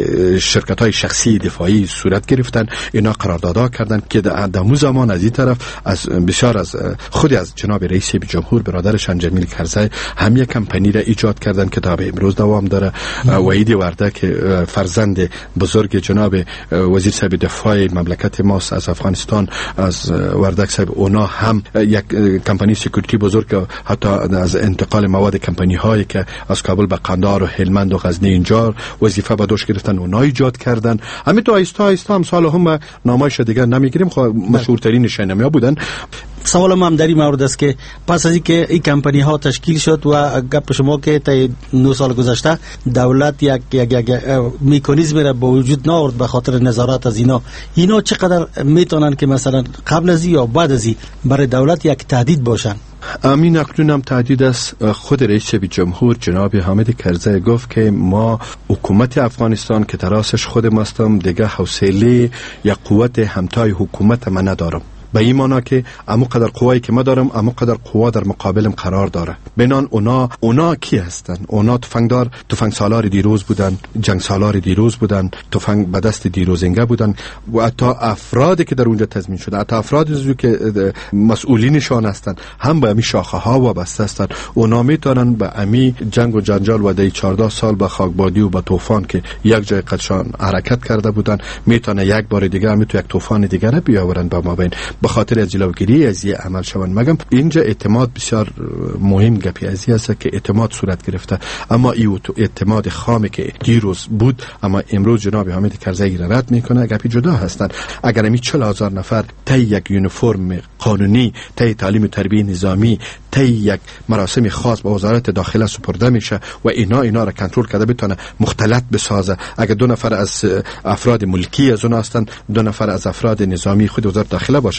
شرکت های شخصی دفاعی صورت گرفتن. اینا قراردادها کردن که در مو زمان از این طرف از بسیار از خود از جناب رئیس جمهور برادرشان جمیل کرزی هم یک کمپانی را ایجاد کردن که تا به امروز دوام داره. وحید وردک که فرزند بزرگ جناب وزیر صاحب دفاع مملکت ماست از افغانستان، از وردک صاحب، اونا هم یک کمپانی سکیوریتی بزرگ حتی از انتقال مواد کمپانی هایی که از کابل به قندهار و هلمند و غزنی اینجا وظیفه به دوش گرفتن اونا ایجاد کردن. همین تو آیسته آیسته هم سال هم نامایش دیگر نمیگیریم، خب مشهورترین شنمیا بودن. سوال ما هم در این مورد است که پس از اینکه این کمپانی ها تشکیل شد و گپ شما که تا نه سال گذشته دولت یک یک یک مکانیزم را به وجود نآورد به خاطر نظارت از اینا، اینا چقدر میتونن که مثلا قبل از یا بعد از برای دولت یک تهدید باشن؟ امین اکنون هم تهدید است. خود رئیس جمهور جناب حامد کرزی گفت که ما حکومت افغانستان که تراسش خودم هستم دیگه حوصله یا قوت همتای حکومت من ندارم. به این معنی که امو قدر قوایی که ما دارم امو قدر قوا در مقابلم قرار داره. بنان اونا اونا کی هستن؟ اونا تفنگدار تفنگ سالار دیروز بودن، جنگ سالار دیروز بودن، تفنگ به دست دیروزنگه بودن و حتی افرادی که در اونجا تضمین شده، حتی افرادی که مسئولینشان هستن هم به امی شاخه ها وابسته هستن. اونا میتونن به امی جنگ و جنجال و دی چهارده سال به خاکبادی و به طوفان که یک جای قدشان حرکت کرده بودن میتونه یک بار دیگه هم تو یک طوفان دیگه را بیاورن به مابین به خاطر از جلوگیری از این عمل شون. مگم اینجا اعتماد بسیار مهم گپی ازی است که اعتماد صورت گرفته، اما این اعتماد خامی که دیروز بود اما امروز جناب حامد کرزی را رد میکنه گپی جدا هستند. اگر امی چهل هزار نفر طی یک یونیفرم قانونی، طی تعلیم و تربیت نظامی، طی یک مراسم خاص با وزارت داخله سپرده میشه و اینا اینا را کنترل کرده بتونه مختلط بسازه. اگر دو نفر از افراد ملکی از اون هستن، دو نفر از افراد نظامی خود وزارت داخله باشه،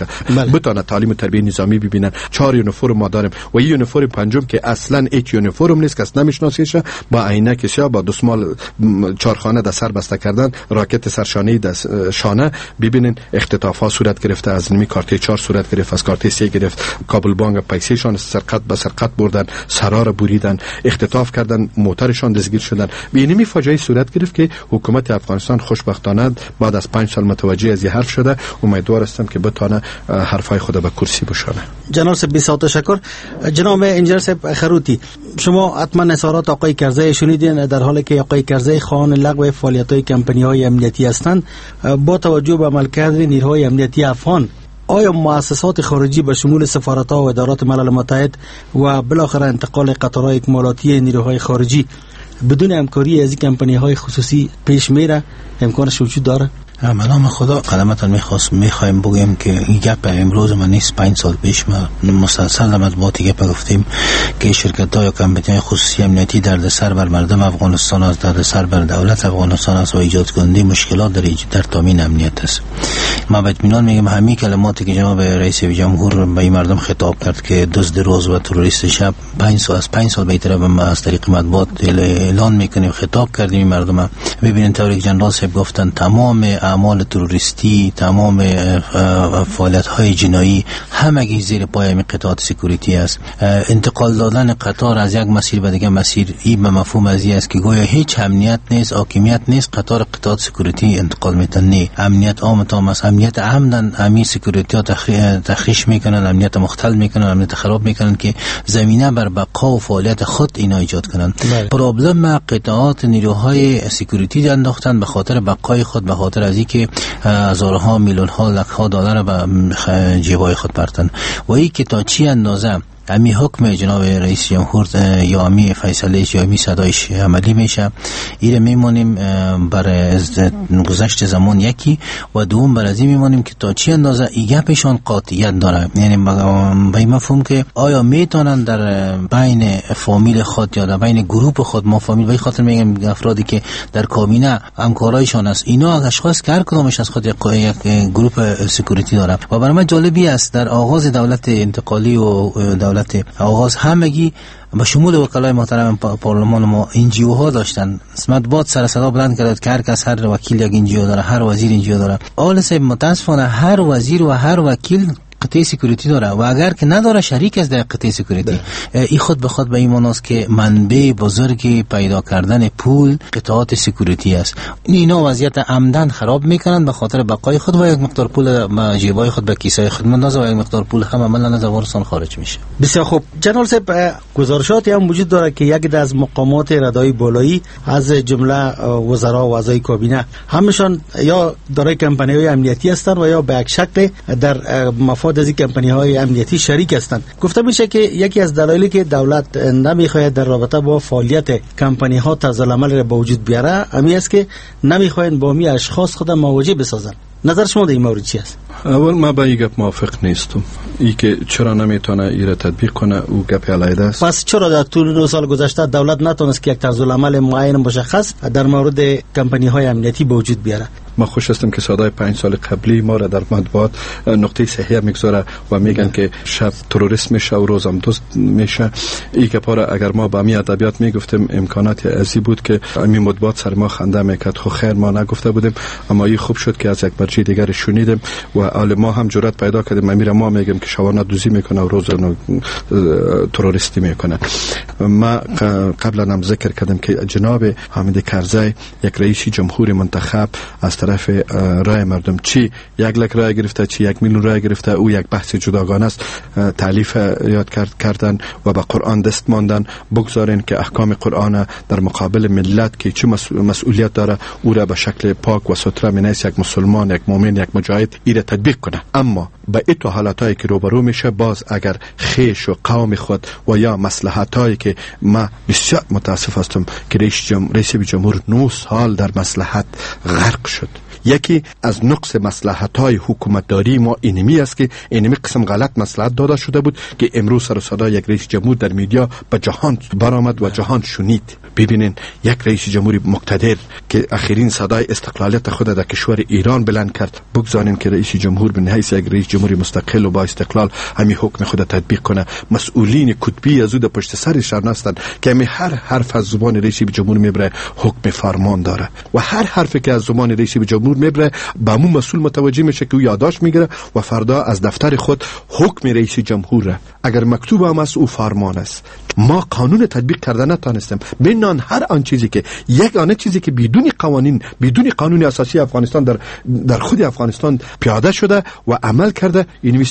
بتونه تعلیم و تربیت نظامی ببینن. چهار یونیفرم ما داریم و این یونیفرم پنجم که اصلا هیچ یونیفرم نیست، کس نمیشناسیش، با عینک سیاه با دستمال چارخانه در سر بسته کردن، راکت سرشانه در شانه. ببینین اختطافات صورت گرفته، از نمی کارت چهار صورت گرفت، از کارت سه گرفت، کابل بانک پیسهشان سرقت به سرقت بردن، سرا را بریدن، اختطاف کردن، موترشان دزگیر شدن. به اینمی فاجعه صورت گرفت که حکومت افغانستان خوشبختانه بعد از پنج سال متوجه از این حرف شده. امیدوار هستم که بتونه حرفای خود به کرسی بشانه. جناب صاحب بسیار تشکر. جناب انجینر صاحب خروتی، شما حتما نظرات آقای کرزی شنیدین، در حالی که آقای کرزی خواهان لغو فعالیت‌های کمپانی‌های امنیتی هستند. با توجه به عملکرد نیروهای امنیتی افغان، آیا مؤسسات خارجی به شمول سفارت‌ها و ادارات ملل متحد و بالاخره انتقال قطارهای اکمالاتی نیروهای خارجی بدون همکاری از این کمپانی‌های خصوصی پیش میره؟ امکانش وجود داره؟ به نام خدا قدمتا میخواست میخوایم بگیم که این گپ امروز ما نیست، پنج سال پیش ما مسلسل در مطبوعات گپ گفتیم که شرکت ها یا کمپانی خصوصی امنیتی دردسر بر مردم افغانستان است، دردسر بر دولت افغانستان است و ایجاد کننده مشکلات در در تامین امنیت است. ما به اطمینان میگم همین کلماتی که جناب رئیس جمهور به این مردم خطاب کرد که دزد روز و تروریست شب، پنج سال از پنج سال بهتره ما از طریق مطبوعات اعلان میکنیم، خطاب کردیم این مردم. ببینید طوری که جنرال صاحب گفتن تمام اعمال تروریستی، تمام فعالیت‌های جنایی همگی زیر پای همین قطعات سکیوریتی است. انتقال دادن قطار از یک مسیر به دیگر مسیر این به مفهوم از این است که گویا هیچ امنیت نیست، حاکمیت نیست، قطار قطعات سکیوریتی انتقال میتن. نه، امنیت عام تام است، امنیت عمدن همین سکیوریتی ها تخریش میکنن، امنیت مختل میکنن، امنیت خراب میکنن که زمینه بر بقا و فعالیت خود اینا ایجاد کنن. پرابلم قطعات نیروهای سکیوریتی انداختن به خاطر بقای خود، به خاطر از اینکه هزارها میلیون ها لک ها دلار به جیبای خود برتن و این که تا چی اندازه امی حکم جناب رئیس جمهور یا امی فیصله یا امی صدایش عملی میشه، ایره میمونیم بر گذشت زمان یکی و دوم بر از این میمونیم که تا چی اندازه ای گپشان قاطعیت داره. یعنی به این مفهوم که آیا میتونن در بین فامیل خود یا در بین گروه خود، ما فامیل به خاطر میگم افرادی که در کابینه همکارایشان است، اینا اشخاص که هر کدامش از خود یک گروه سکیوریتی داره. و برای من جالبی است در آغاز دولت انتقالی و دولت آغاز همگی به شمول وکلای محترم پارلمان ما انجیو ها داشتن. مطبوعات سر صدا بلند کرد که هر کس هر وکیل یک انجیو داره، هر وزیر انجیو داره. اول سه متاسفانه هر وزیر و هر وکیل قطعه سکیوریتی داره و اگر که نداره شریک از در قطعه سکیوریتی. این خود به خود به این معناست که منبع بزرگی پیدا کردن پول قطعات سکیوریتی است. اینا وضعیت عمدن خراب میکنن به خاطر بقای خود و یک مقدار پول به جیبای خود، به کیسه خود مندازه و یک مقدار پول هم عملا از افغانستان خارج میشه. بسیار خوب. جنرال صاحب گزارشاتی هم وجود داره که یک از مقامات ردای بالایی از جمله وزرا و اعضای کابینه همشان یا دارای کمپانی‌های امنیتی هستند و یا به یک شکل در مفاد از این کمپانی‌های امنیتی شریک هستند. گفته میشه که یکی از دلایلی که دولت نمیخواهد در رابطه با فعالیت کمپانی‌ها طرز العمل را به وجود بیاره همین است که نمیخواهند با می اشخاص خود مواجه بسازن. نظر شما در این مورد چی است؟ اول ما با این گپ موافق نیستم. ای که چرا نمیتونه ایره تطبیق کنه او گپ علیده است. پس چرا در طول دو سال گذشته دولت نتونست که یک طرز العمل معین مشخص در مورد کمپانی‌های امنیتی به وجود بیاره؟ ما خوش هستم که صدای پنج سال قبلی ما را در مطبوعات نقطه صحیح میگذاره و میگن که شب تروریست میشه و روزم دوست میشه. ای که پاره اگر ما با می ادبیات میگفتیم امکانات ازی بود که می مطبوعات سر ما خنده میکرد. خو خیر ما نگفته بودیم، اما این خوب شد که از یک مرجع دیگر شنیدیم و حال ما هم جرأت پیدا کردیم امیر ما میگیم که شبانه دوزی میکنه و روز تروریستی میکنه. ما قبلا هم ذکر کردم که جناب حامد کرزی یک رئیس جمهور منتخب از طرف رای مردم چی یک لک رای گرفته، چی یک میلیون رای گرفته، او یک بحث جداگانه است. تالیف یاد کرد کردن و به قرآن دست ماندن. بگذارین که احکام قرآن در مقابل ملت که چه مسئولیت داره او را به شکل پاک و ستره مینیست یک مسلمان، یک مؤمن، یک مجاهد ایره تطبیق کنه. اما به ایتو حالاتایی که روبرو میشه باز اگر خیش و قوم خود و یا مصلحتایی که ما بسیار متاسف هستم که رئیس جمهور رئیس جمهور نه سال در مصلحت غرق شد. یکی از نقص مصلحت‌های حکومتداری ما اینمی است که اینمی قسم غلط مصلحت داده شده بود که امروز سر و صدا یک رئیس جمهور در میدیا به جهان برآمد و جهان شنید. ببینین یک رئیس جمهوری مقتدر که اخرین صدای استقلالیت خود در کشور ایران بلند کرد، بگذارین که رئیس جمهور به حیث یک رئیس جمهوری مستقل و با استقلال همین حکم خود تطبیق کنه. مسئولین قطبی از او در پشت سرش هستند که همین هر حرف از زبان رئیس جمهور میبره حکم فرمان داره و هر حرفی که از زبان رئیس جمهور میبره با مو مسئول متوجه میشه که او یادداشت میگیره و فردا از دفتر خود حکم رئیس جمهور اگر مکتوب هم است او فرمان است. ما قانون تطبیق کردن نتانستیم. بینان هر آن چیزی که یک آن چیزی که بدون قوانین بدون قانون اساسی افغانستان در در خود افغانستان پیاده شده و عمل کرده، این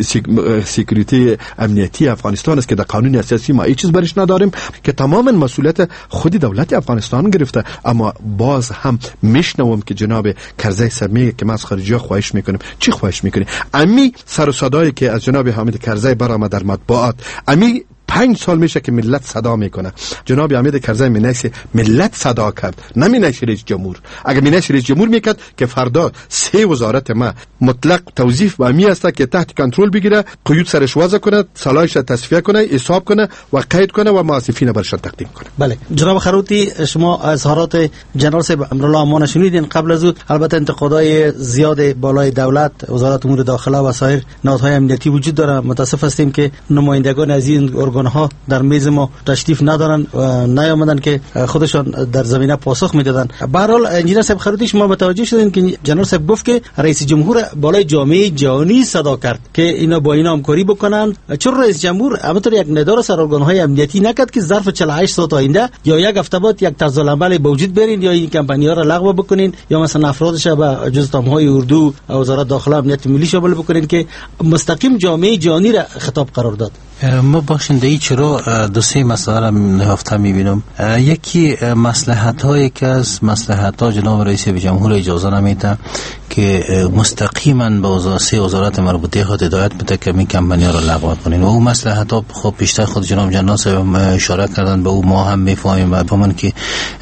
سکیوریتی امنیتی افغانستان است که در قانون اساسی ما هیچ چیز برش نداریم که تماما مسئولیت خود دولت افغانستان گرفته. اما باز هم میشنوم که جناب کرزی صاحب میگه که ما از خارجی ها خواهش میکنیم. چی خواهش میکنیم؟ امی سر و صدایی که از جناب حامد کرزی برآمد در مطبوعات، امی پنج سال میشه که ملت صدا میکنه. جناب حامد کرزی مینیشه ملت صدا کرد، نمینیشه رئیس جمهور. اگر مینیشه رئیس جمهور میکرد که فردا سه وزارت ما مطلق توظیف با می است که تحت کنترل بگیره، قیود سرش وضع کنه، صلاحش تصفیه کنه، حساب کنه و قید کنه و موظفین برشان تقدیم کنه. بله جناب خروتی، شما اظهارات جنرال صاحب امرالله امان شنیدین. قبل از او البته انتقادهای زیاد بالای دولت، وزارت امور داخله و سایر نهادهای امنیتی وجود داره. متاسف هستیم که نمایندگان از این ها در میز ما تشریف ندارن و نیامدن که خودشان در زمینه پاسخ میدادن. به هر حال انجینر صاحب خروتی، شما متوجه شدین که جنرال صاحب گفت که رئیس جمهور بالای جامعه جهانی صدا کرد که اینا با اینا همکاری بکنن. چون رئیس جمهور همونطور یک ندار سرورگان‌های امنیتی نکرد که ظرف چهل و هشت ساعت آینده یا یک هفته بعد یک طرز العمل به وجود برین یا این کمپانی‌ها را لغو بکنین یا مثلا افرادش به جز تام‌های اردو وزارت داخله امنیت ملی شامل بکنین که مستقیم جامعه جهانی را خطاب قرار داد. ما باشنده‌ای چرا دو سه مسئله را نهفته می‌بینم. یکی مصلحت هایی که از مصلحت ها جناب رئیس جمهور اجازه نمیده که مستقیما به وزارت وزارت مربوطه خود هدایت بده که این کمپانی‌ها را لغو کنین و اون مصلحت ها خب بیشتر خود جناب جنرال صاحب اشاره کردن به او، ما هم می‌فهمیم و بمون که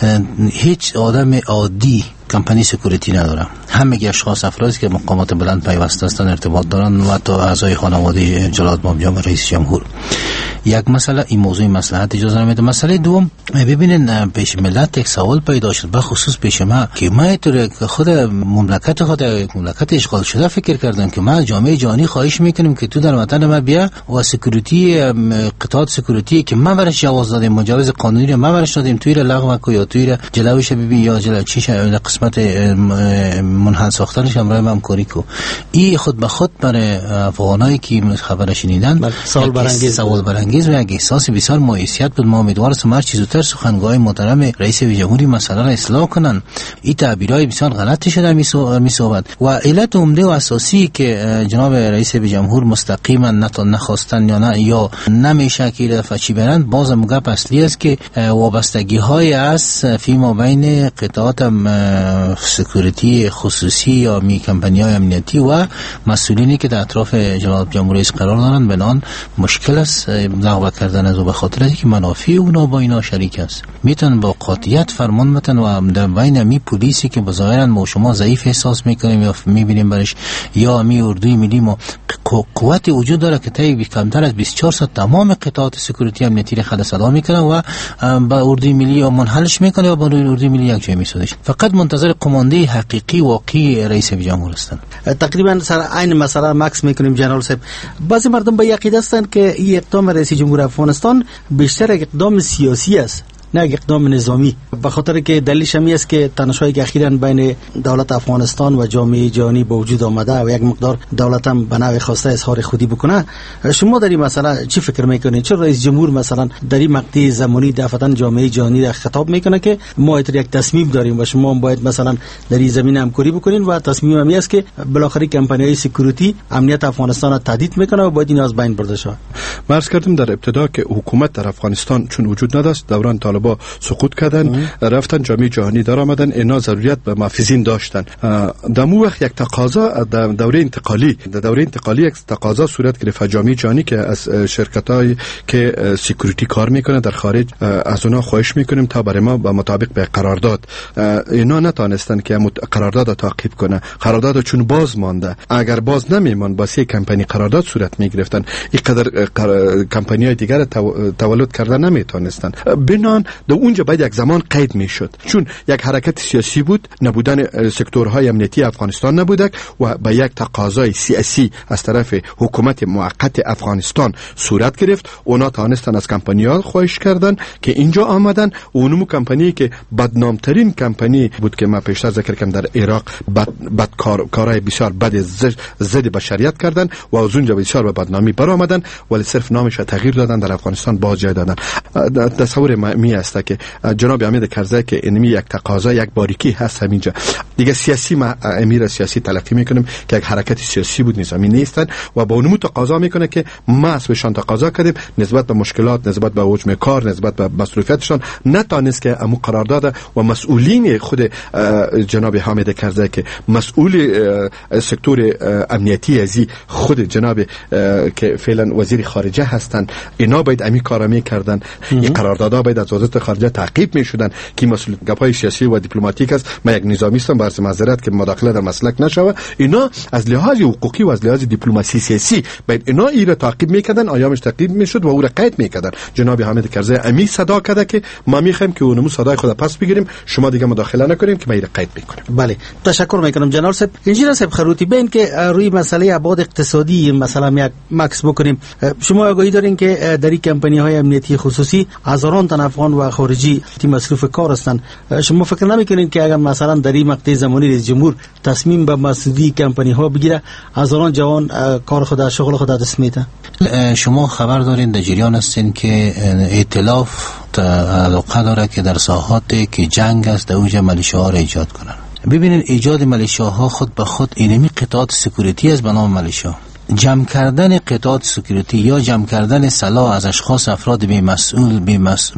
هیچ آدم عادی کمپانی سکیوریتی نداره. همه اشخاص افرادی که مقامات بلند پیوسته هستند ارتباط دارن و تا اعضای خانواده جلال مامجان رئیس جمهور. یک مسئله این موضوع مصلحت اجازه نمیده. مسئله دوم، ببینین پیش ملت یک سوال پیدا شد به خصوص پیش ما که ما اینطور خود مملکت خود مملکت اشغال شده فکر کردم که ما جامعه جهانی خواهش میکنیم که تو در وطن ما بیا و سکیوریتی قطعات سکیوریتی که ما برش جواز دادیم، مجوز قانونی رو ما برش دادیم، توی لغو کو یا توی جلوش ببین یا جلو چیش قسمت منحل ساختنش هم راه همکاری کو. این خود به خود برای افغانایی که خبر شنیدن سوال برانگیز سوال برانگیز و یک احساس بسیار مایوسیت بود. ما امیدوار هستیم هر چیز زودتر سخنگوی محترم رئیس جمهوری مسئله را اصلاح کنن. این تعبیرای بسیار غلطی شده می صحبت و علت عمده و اساسی که جناب رئیس جمهور مستقیما نتون نخواستن یا نه یا نمیشه که دفعه چی برند، باز مگپ اصلی است که وابستگی های از فیما بین قطعات سکیوریتی خصوصی یا می کمپانی‌های امنیتی و مسئولینی که در اطراف جناب جمهوری رئیس قرار دارند بنان مشکل است لغو کردن از او، به خاطر اینکه منافع اونا با اینا شریک است. میتونن با قاطعیت فرمان بتن و در بین می پلیسی که بظاهرا ما شما ضعیف احساس میکنیم یا میبینیم برش یا می اردوی ملی ما قوت وجود داره که تا کمتر از بیست و چهار ساعت تمام قطعات سکیوریتی امنیتی را خود صدا میکنه و با اردوی ملی منحلش میکنه و با اردوی ملی یک جای میسازش. فقط منتظر قمانده حقیقی واقعی رئیس جمهور هستند. تقریبا سر عین مسئله مکس میکنیم جنرال صاحب. بعضی مردم به عقیده هستند که این اقدام رئیس جمهور افغانستان بیشتر یک اقدام سیاسی است نه یک اقدام نظامی، به خاطر که دلیلش می است که تنش‌هایی که اخیراً بین دولت افغانستان و جامعه جهانی به وجود آمده و یک مقدار دولت هم به نوع خواسته اظهار خودی بکنه. شما در این مسئله چی فکر میکنید؟ چرا رئیس جمهور مثلا در این مقطع زمانی دفعتاً جامعه جهانی را خطاب میکنه که ما یک تصمیم داریم و شما باید مثلا در این زمینه همکاری بکنین و تصمیم می است که بالاخره کمپانی‌های سکیوریتی امنیت افغانستان را تهدید میکنه و باید این از بین برده شود؟ مرز کردم در ابتدا که حکومت در افغانستان چون وجود نداشت دوران طالبا سقوط کردن رفتن جامعه جهانی در آمدن. اینا ضرورت به محافظین داشتن. در مو وقت یک تقاضا در دوره انتقالی در دوره انتقالی یک تقاضا صورت گرفت جامعه جهانی که از شرکت‌های که سکیوریتی کار میکنه در خارج از اونا خواهش میکنیم تا برای ما به مطابق به قرارداد. اینا نتونستن که قرارداد تعقیب کنه. قرارداد چون باز مانده، اگر باز نمیمان با سه کمپانی قرارداد صورت میگرفتن، اینقدر کمپانی‌های دیگر تولد کرده نمیتونستن. بنان در اونجا باید یک زمان قید میشد، چون یک حرکت سیاسی بود، نبودن سکتورهای امنیتی افغانستان نبودک و به یک تقاضای سیاسی از طرف حکومت موقت افغانستان صورت گرفت. اونا توانستن از کمپانی‌ها خواهش کردن که اینجا آمدن. اونمو کمپانی که بدنامترین کمپانی بود که ما پیشتر ذکر کردم در عراق بد, بد کار کارهای بسیار بد ضد بشریت کردن و از اونجا بسیار به بدنامی بر آمدن، ولی صرف نامش تغییر دادن، در افغانستان باز جای دادن. تصور می است که جناب حمید کرزی که اینمی یک تقاضا یک باریکی هست همینجا دیگه سیاسی، ما امیر سیاسی تلقی میکنیم که یک حرکت سیاسی بود، نظامی نیستن و با اونمو تقاضا میکنه که ما از بهشان تقاضا کردیم نسبت به مشکلات، نسبت به حجم کار، نسبت به مصروفیتشان نتونست که امو قرار داده و مسئولین خود جناب حامد کرزی که مسئول سکتور امنیتی ازی خود جناب که فعلا وزیر خارجه هستن، اینا باید امی کارا میکردن. این قراردادها باید از وزارت خارجه تعقیب میشدن که مسئول گپای سیاسی و دیپلماتیک است. من یک نظامی هستم، عرض معذرت که مداخله در مسلک نشوه. اینا از لحاظ حقوقی و از لحاظ دیپلماسی سیاسی باید اینا ایره تعقیب میکردن، آیامش تعقیب میشد و او را قید میکردن. جناب حامد کرزی امی صدا کرده که ما میخوایم که اونمو صدای خود پس بگیریم، شما دیگه مداخله نکنیم که ما ایره قید میکنیم. بله، تشکر میکنم جناب صاحب. انجینر صاحب خروتی، بین که روی مسئله ابعاد اقتصادی مثلا یک مکس بکنیم، شما آگاهی دارین که در این کمپانی های امنیتی خصوصی هزاران تن افغان و خارجی مصروف کار هستند. شما فکر نمیکنین که اگر مثلا در این مقطع زمانی رئیس جمهور تصمیم به مسئولی کمپانی ها بگیره، هزاران جوان کار خود شغل خود دست میده؟ شما خبر دارین در جریان هستین که ائتلاف علاقه داره که در ساحاتی که جنگ است در اونجا ملیشه‌ها را ایجاد کنن. ببینید ایجاد ملیشه‌ها خود به خود اینمی قطعات سکیوریتی است به نام ملیشه. جمع کردن قطعات سکیوریتی یا جمع کردن سلاح از اشخاص افراد بی مسئول بی مس...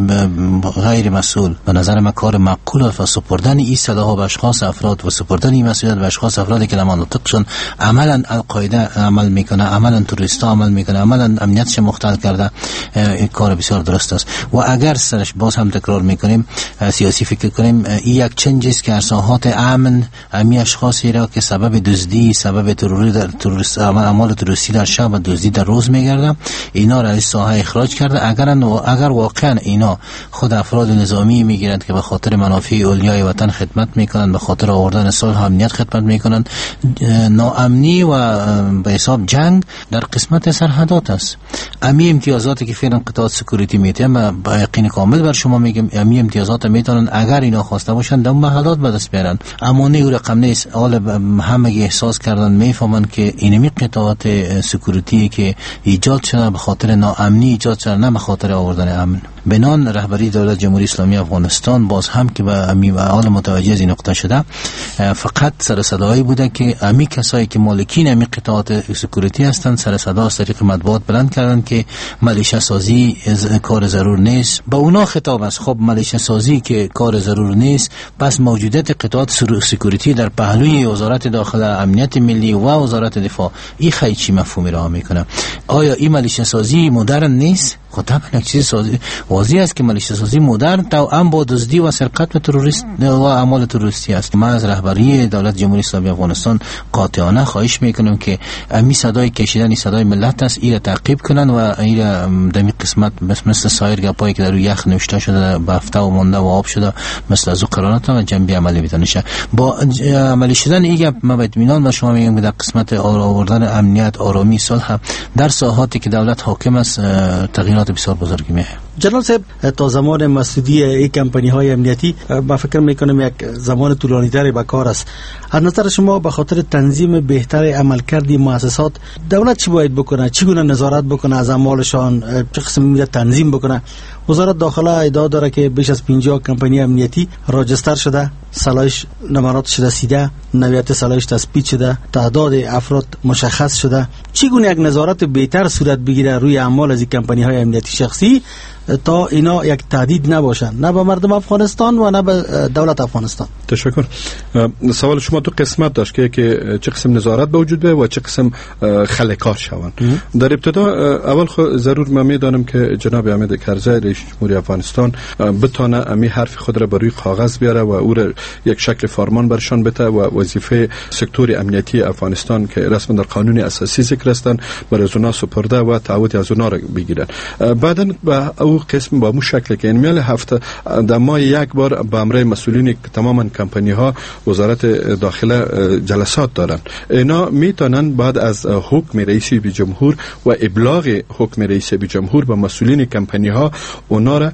غیر مسئول به نظر من کار معقول است و سپردن این سلاح به اشخاص افراد و سپردن این مسئولیت به اشخاص افرادی که در مناطقشون عملا القاعده عمل میکنه، عملا تروریستا عمل میکنه، عملا امنیتش مختل کرده، این کار بسیار درست است. و اگر سرش باز هم تکرار میکنیم سیاسی فکر کنیم، این یک چنج است که ساحات امن امی اشخاصی را که سبب دزدی، سبب تروری در تروریست عمل تروریستی در شب و دزدی در روز میگردن، اینا را از ساحه اخراج کرده. اگر اگر واقعا اینا خود افراد نظامی میگیرند که به خاطر منافع اولیای وطن خدمت میکنند، به خاطر آوردن صلح و امنیت خدمت میکنند، ناامنی و به حساب جنگ در قسمت سرحدات است. امی امتیازاتی که فعلا قطعات سکیوریتی میته، ما با یقین کامل بر شما میگم امی امتیازات میتونن اگر اینا خواسته باشند در محلات به دست بیارن. اما نه رقم نیست. حال همه احساس کردن میفهمن که اینمی قطعات سکیوریتی که ایجاد شده به خاطر ناامنی ایجاد شده، نه به خاطر آوردن امن. بنان رهبری دولت جمهوری اسلامی افغانستان باز هم که به امی و حال متوجه از این نقطه شده، فقط سر صدایی بوده که امی کسایی که مالکین امی قطعات سکیوریتی هستند سر صدا از طریق مطبوعات بلند کردن که ملیشه سازی کار ضرور نیست. با اونا خطاب است. خب ملیشه سازی که کار ضرور نیست، پس موجودیت قطعات سکیوریتی در پهلوی وزارت داخله، امنیت ملی و وزارت دفاع، این خیلی چی مفهومی را میکنه؟ آیا این ملیشه سازی مدرن نیست؟ خب طبعا یک چیز سازی واضح است که ملیشه سازی مدرن تا هم با دزدی و سرقت و تروریست و اعمال تروریستی است. ما از رهبری دولت جمهوری اسلامی افغانستان قاطعانه خواهش میکنم که امی صدای کشیدن صدای ملت است، این را تعقیب کنن و این را دمی قسمت مثل سایر گپایی که در روی یخ نوشته شده به هفته و مونده و آب شده مثل از قرارات و جنبی عملی بتونشه. با عملی شدن این گپ ما به اطمینان به شما میگم که در قسمت آوردن امنیت، آرامی، صلح در ساحاتی که دولت حاکم است تغییرات بسیار بزرگی میه. جناب صاحب، تا زمان مسئولی این کمپانی های امنیتی ما فکر میکنم یک زمان طولانی تری به کار است. از نظر شما به خاطر تنظیم بهتر عملکرد مؤسسات دولت چی باید بکنه؟ چگونه نظارت بکنه از اعمالشان؟ چه قسم میره تنظیم بکنه؟ وزارت داخله ادعا داره که بیش از پنجاه کمپانی امنیتی راجستر شده، صلاحیت نمراتش رسیده، نوعیت صلاحیت تثبیت شده، تعداد افراد مشخص شده. چگونه یک نظارت بهتر صورت بگیره روی اعمال از این کمپانی های امنیتی شخصی تا اینا یک تهدید نباشن، نه به مردم افغانستان و نه به دولت افغانستان. تشکر. سوال شما دو قسمت داشت که که چه قسم نظارت به وجود بیاید و چه قسم خلکار شوند. در ابتدا اول خو ضرور من میدانم که جناب حامد کرزی رئیس جمهوری افغانستان بتونه امی حرف خود را بر روی کاغذ بیاره و او را یک شکل فرمان برشان بده و وظیفه سکتور امنیتی افغانستان که رسما در قانون اساسی ذکر هستند بر از اونا سپرده و تعهد از اونا را بگیرن. بعدا به او قسم با مو شکل که این میل هفته در ماه یک بار به امر مسئولین تماما کمپانی ها وزارت داخله جلسات دارن. اینا میتونن بعد از حکم رئیس جمهور و ابلاغ حکم رئیس جمهور به مسئولین کمپانی ها اونا را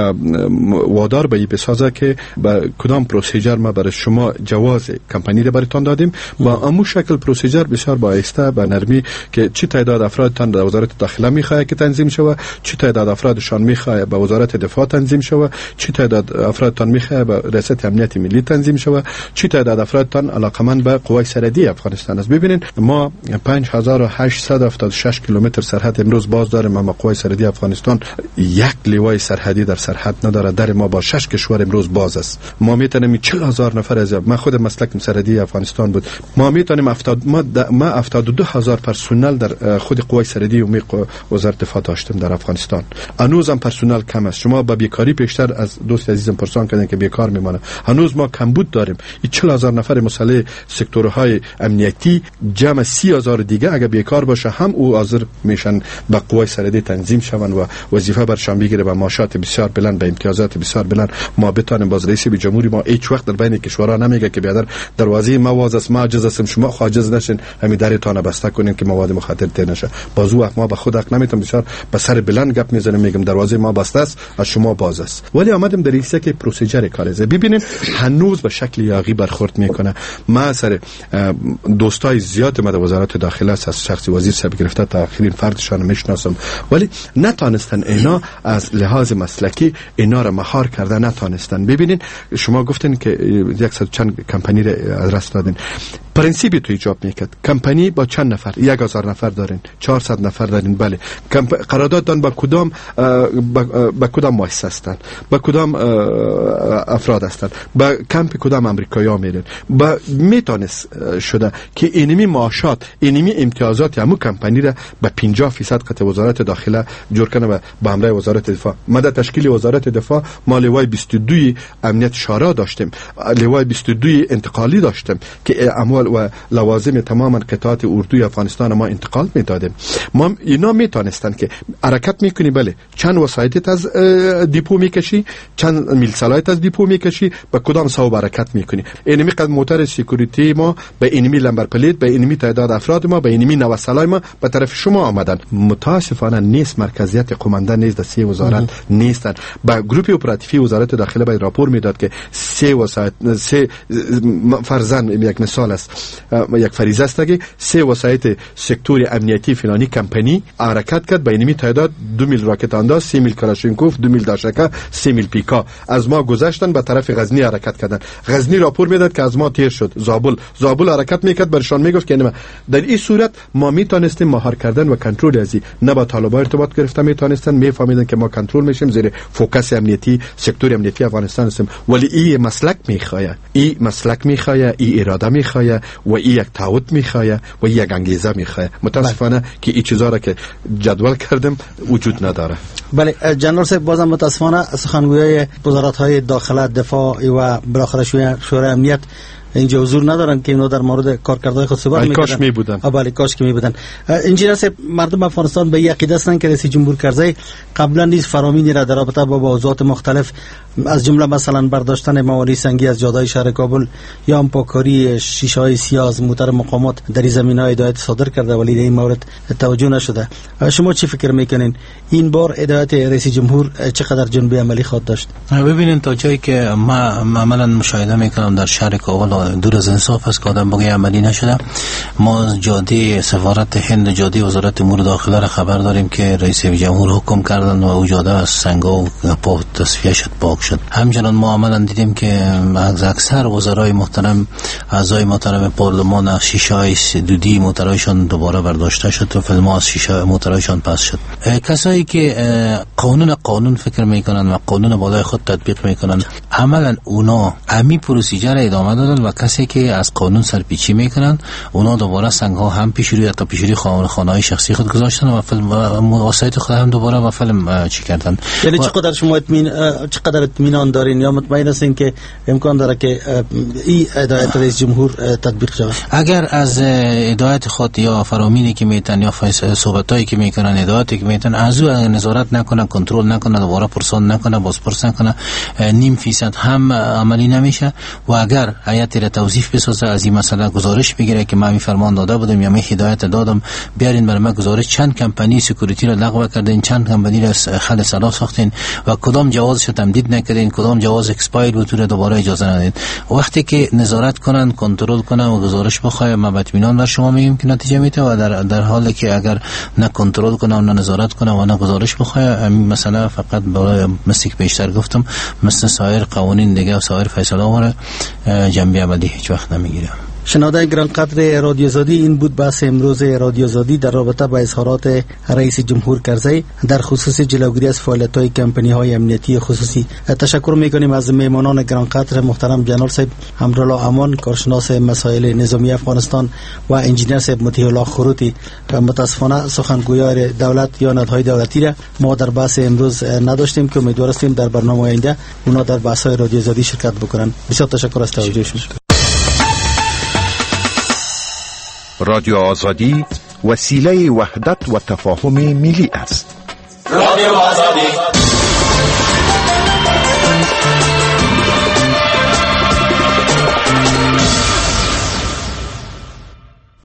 وادار به بسازه که با کدام پروسیجر ما برای شما جواز کمپانی را براتون دادیم با امو شکل پروسیجر بسیار بایسته به نرمی که چی تعداد افرادتان در وزارت داخله میخواه که تنظیم شود، چی تعداد افرادشان میخواه به وزارت دفاع تنظیم شود، چی تعداد افرادتان میخواه به ریاست امنیت ملی تنظیم شود، چی تعداد افرادتان علاقمند به قوای سرحدی افغانستان است. ببینین ما پنج هزار و هشتصد و هفتاد و شش کیلومتر سرحد امروز باز داریم، اما قوای سرحدی افغانستان یک لیوای سرحدی در سرحد نداره. در ما با شش کشور امروز باز است. ما میتونیم چهل هزار نفر از ما خود مسلک سرحدی افغانستان بود، ما میتونیم هفتاد ما ما هفتاد و دو هزار پرسنل در خود قوای سرحدی و وزارت دفاع داشتیم در افغانستان. هنوز هم پرسنل کم است. شما با بیکاری بیشتر از دوست عزیزم پرسان کردن که بیکار میمانه. هنوز ما کمبود داریم. این چهل هزار نفر مسئله سکتورهای امنیتی جمع سی هزار دیگه اگر بیکار باشه هم او حاضر میشن به قوای سرحدی تنظیم شون و وظیفه برشان بگیره به معاشات بسیار بلند، به امتیازات بسیار بلند. ما بتونیم باز رئیس جمهوری ما هیچ وقت در بین کشورها نمیگه که بیادر دروازه مواز است، ما عاجز هستیم، شما عاجز نشین، همین درتون بسته کنین که مواد مخدر ته نشه. بازو ما به خود حق نمیتونم بسیار به سر بلند گپ میزنم میگم دروازه ما بسته است، از شما باز است. ولی آمدیم در این که پروسیجر کاریزه ببینین هنوز به شکل یاغی برخورد میکنه. ما سر دوستای زیاد ما در وزارت داخله است، از شخصی وزیر صاحب گرفته تا آخرین فردشان میشناسم، ولی نتونستن اینا از لحاظ مسلکی اینا را مهار کرده نتونستن. ببینین شما گفتین که یک چند کمپانی را از رست دادین. پرنسیپی تو ایجاب میکرد کمپانی با چند نفر؟ یک هزار نفر دارین، چهارصد نفر دارین. بله قرارداد دادن با کدام با کدام مؤسسه هستن، با کدام افراد هستن، با کمپ کدام امریکایی‌ها میرن. با میتونست شده که اینمی معاشات اینمی امتیازات همو کمپانی را به پنجاه فیصد قطع وزارت داخله جور کنه و به امر وزارت دفاع. ما در تشکیل وزارت دفاع ما لوای بیست و دو امنیت شورا داشتیم، لوای بیست و دو انتقالی داشتیم که اموال و لوازم تماما قطعات اردوی افغانستان ما انتقال میدادیم. ما اینا میتونستن که حرکت میکنی، بله چند وسایت از دیپو میکشی، چند میل سلایت از دیپو میکشی، به کدام صوب حرکت میکنی. اینمی قد موتر سکیوریتی ما به اینمی لمبر پلیت، به اینمی تعداد افراد ما، به اینمی نوسلای ما به طرف شما آمدن. متاسفانه نیست مرکزیت قمانده نیست در سه وزارت نیستن. با گروپ اپراتیفی وزارت داخله باید راپور میداد که سه وسایت سه فرزن یک مثال است، یک فریضه است که سه وسایت سکتور امنیتی فلانی کمپانی حرکت کرد، به اینمی تعداد دو میل راکت انداز، سه میل کلاشینکوف، دو میل داشکه، سه میل پیکا از ما گذشتن به طرف غزنی حرکت کردن. غزنی راپور میداد که از ما تیر شد. زابل زابل حرکت میکرد، برشان میگفت که نه. در این صورت ما میتونستیم مهار کردن و کنترل ازی نه با طالبان ارتباط گرفتن، میتونستن میفهمیدن که ما کنترل میشیم، زیر فوکس امنیتی سکتور امنیتی افغانستان هستیم. ولی این مسلک میخواد، این مسلک میخواد، این اراده میخواد و این یک تعهد میخواد و یک انگیزه میخواد. متاسفانه که این چیزا را که جدول کردم وجود نداره. بله جنرال صاحب، بازم متاسفانه سخنگویای وزارت‌های داخله، دفاع و بالاخره شورای امنیت اینجا حضور ندارن که اینا در مورد کارکردهای خود صحبت می‌کنن. کاش می‌بودن. بله کاش که می‌بودن. انجینر صاحب، مردم افغانستان به عقیده هستند که رئیس جمهور کرزی قبلا نیز فرامینی را در رابطه با موضوعات مختلف از جمله مثلا برداشتن موانع سنگی از جاده‌های شهر کابل یا هم پاکاری شیشه‌های سیاه از موتر مقامات در این زمینه‌ها هدایت صادر کرده، ولی این مورد توجه نشده. شما چی فکر می‌کنین این بار هدایت رئیس جمهور چقدر جنبه عملی خواهد داشت؟ ببینید تا جایی که ما عملاً مشاهده می‌کنم در شهر کابل ما دور از انصاف است که آدم بگه عملی نشده. ما جاده سفارت هند، جاده وزارت امور داخله را خبر داریم که رئیس جمهور حکم کردن و او جاده از سنگا و پا تصفیه شد، پاک شد. همچنان ما عملا دیدیم که از اکثر وزرای محترم، اعضای محترم پارلمان، شیشه های دودی موترایشان دوباره برداشته شد و فیلم از شیشه موترایشان پس شد. کسایی که قانون قانون فکر میکنن و قانون بالای خود تطبیق میکنن، عملا اونا امی پروسیجر ادامه دادن و کسی که از قانون سرپیچی میکنن اونا دوباره سنگ ها هم پیش روی تا پیش روی خانه های شخصی خود گذاشتن و فیلم و وسایت خود هم دوباره و فیلم چی کردن. یعنی و... چقدر شما اطمینان چقدر اطمینان دارین یا مطمئن هستین که امکان داره که این هدایت رئیس جمهور تطبیق شود؟ اگر از هدایت خود یا فرامینی که میتن یا صحبتایی که میکنن، هدایتی که میتن، از او نظارت نکنن، کنترل نکنن، دوباره پرسان نکنن، بازپرس نکنن، نیم فیصد هم عملی نمیشه. و اگر هیئت را توظیف بسازه، از این مسئله گزارش بگیره که من می فرمان داده بودم یا می هدایت دادم، بیارین برای من گزارش چند کمپانی سکیوریتی را لغو کردین، چند کمپانی را خل صلاح ساختین و کدام جوازش تمدید نکردین، کدام جواز اکسپایر بود و دوباره اجازه ندید. وقتی که نظارت کنن، کنترل کنن و گزارش بخواه، ما اطمینان بر شما میگیم که نتیجه میده. و در در حالی که اگر نه کنترل کنن، نه نظارت کنن و نه گزارش بخواه، این مسئله فقط برای مثل که بیشتر گفتم مثل سایر قوانین دیگه و سایر فیصله ها جنبه عملی هیچ وقت نمیگیره. شنوندگان گرانقدر رادیو آزادی، این بود بحث امروز رادیو آزادی در رابطه با اظهارات رئیس جمهور کرزی در خصوص جلوگیری از فعالیت‌های کمپانی‌های امنیتی خصوصی. تشکر می‌کنیم از میهمانان گرانقدر محترم جنرال صاحب همراه امان، کارشناس مسائل نظامی افغانستان، و انجینر صاحب مطیع الله خروتی. متاسفانه سخنگویان دولت یا نهادهای دولتی را ما در بحث امروز نداشتیم که امیدوار هستیم در برنامه آینده اونا در بحث‌های رادیو آزادی شرکت بکنن. بسیار تشکر از توجهشون. رادیو آزادی وسیله وحدت و تفاهم ملی است. رادیو آزادی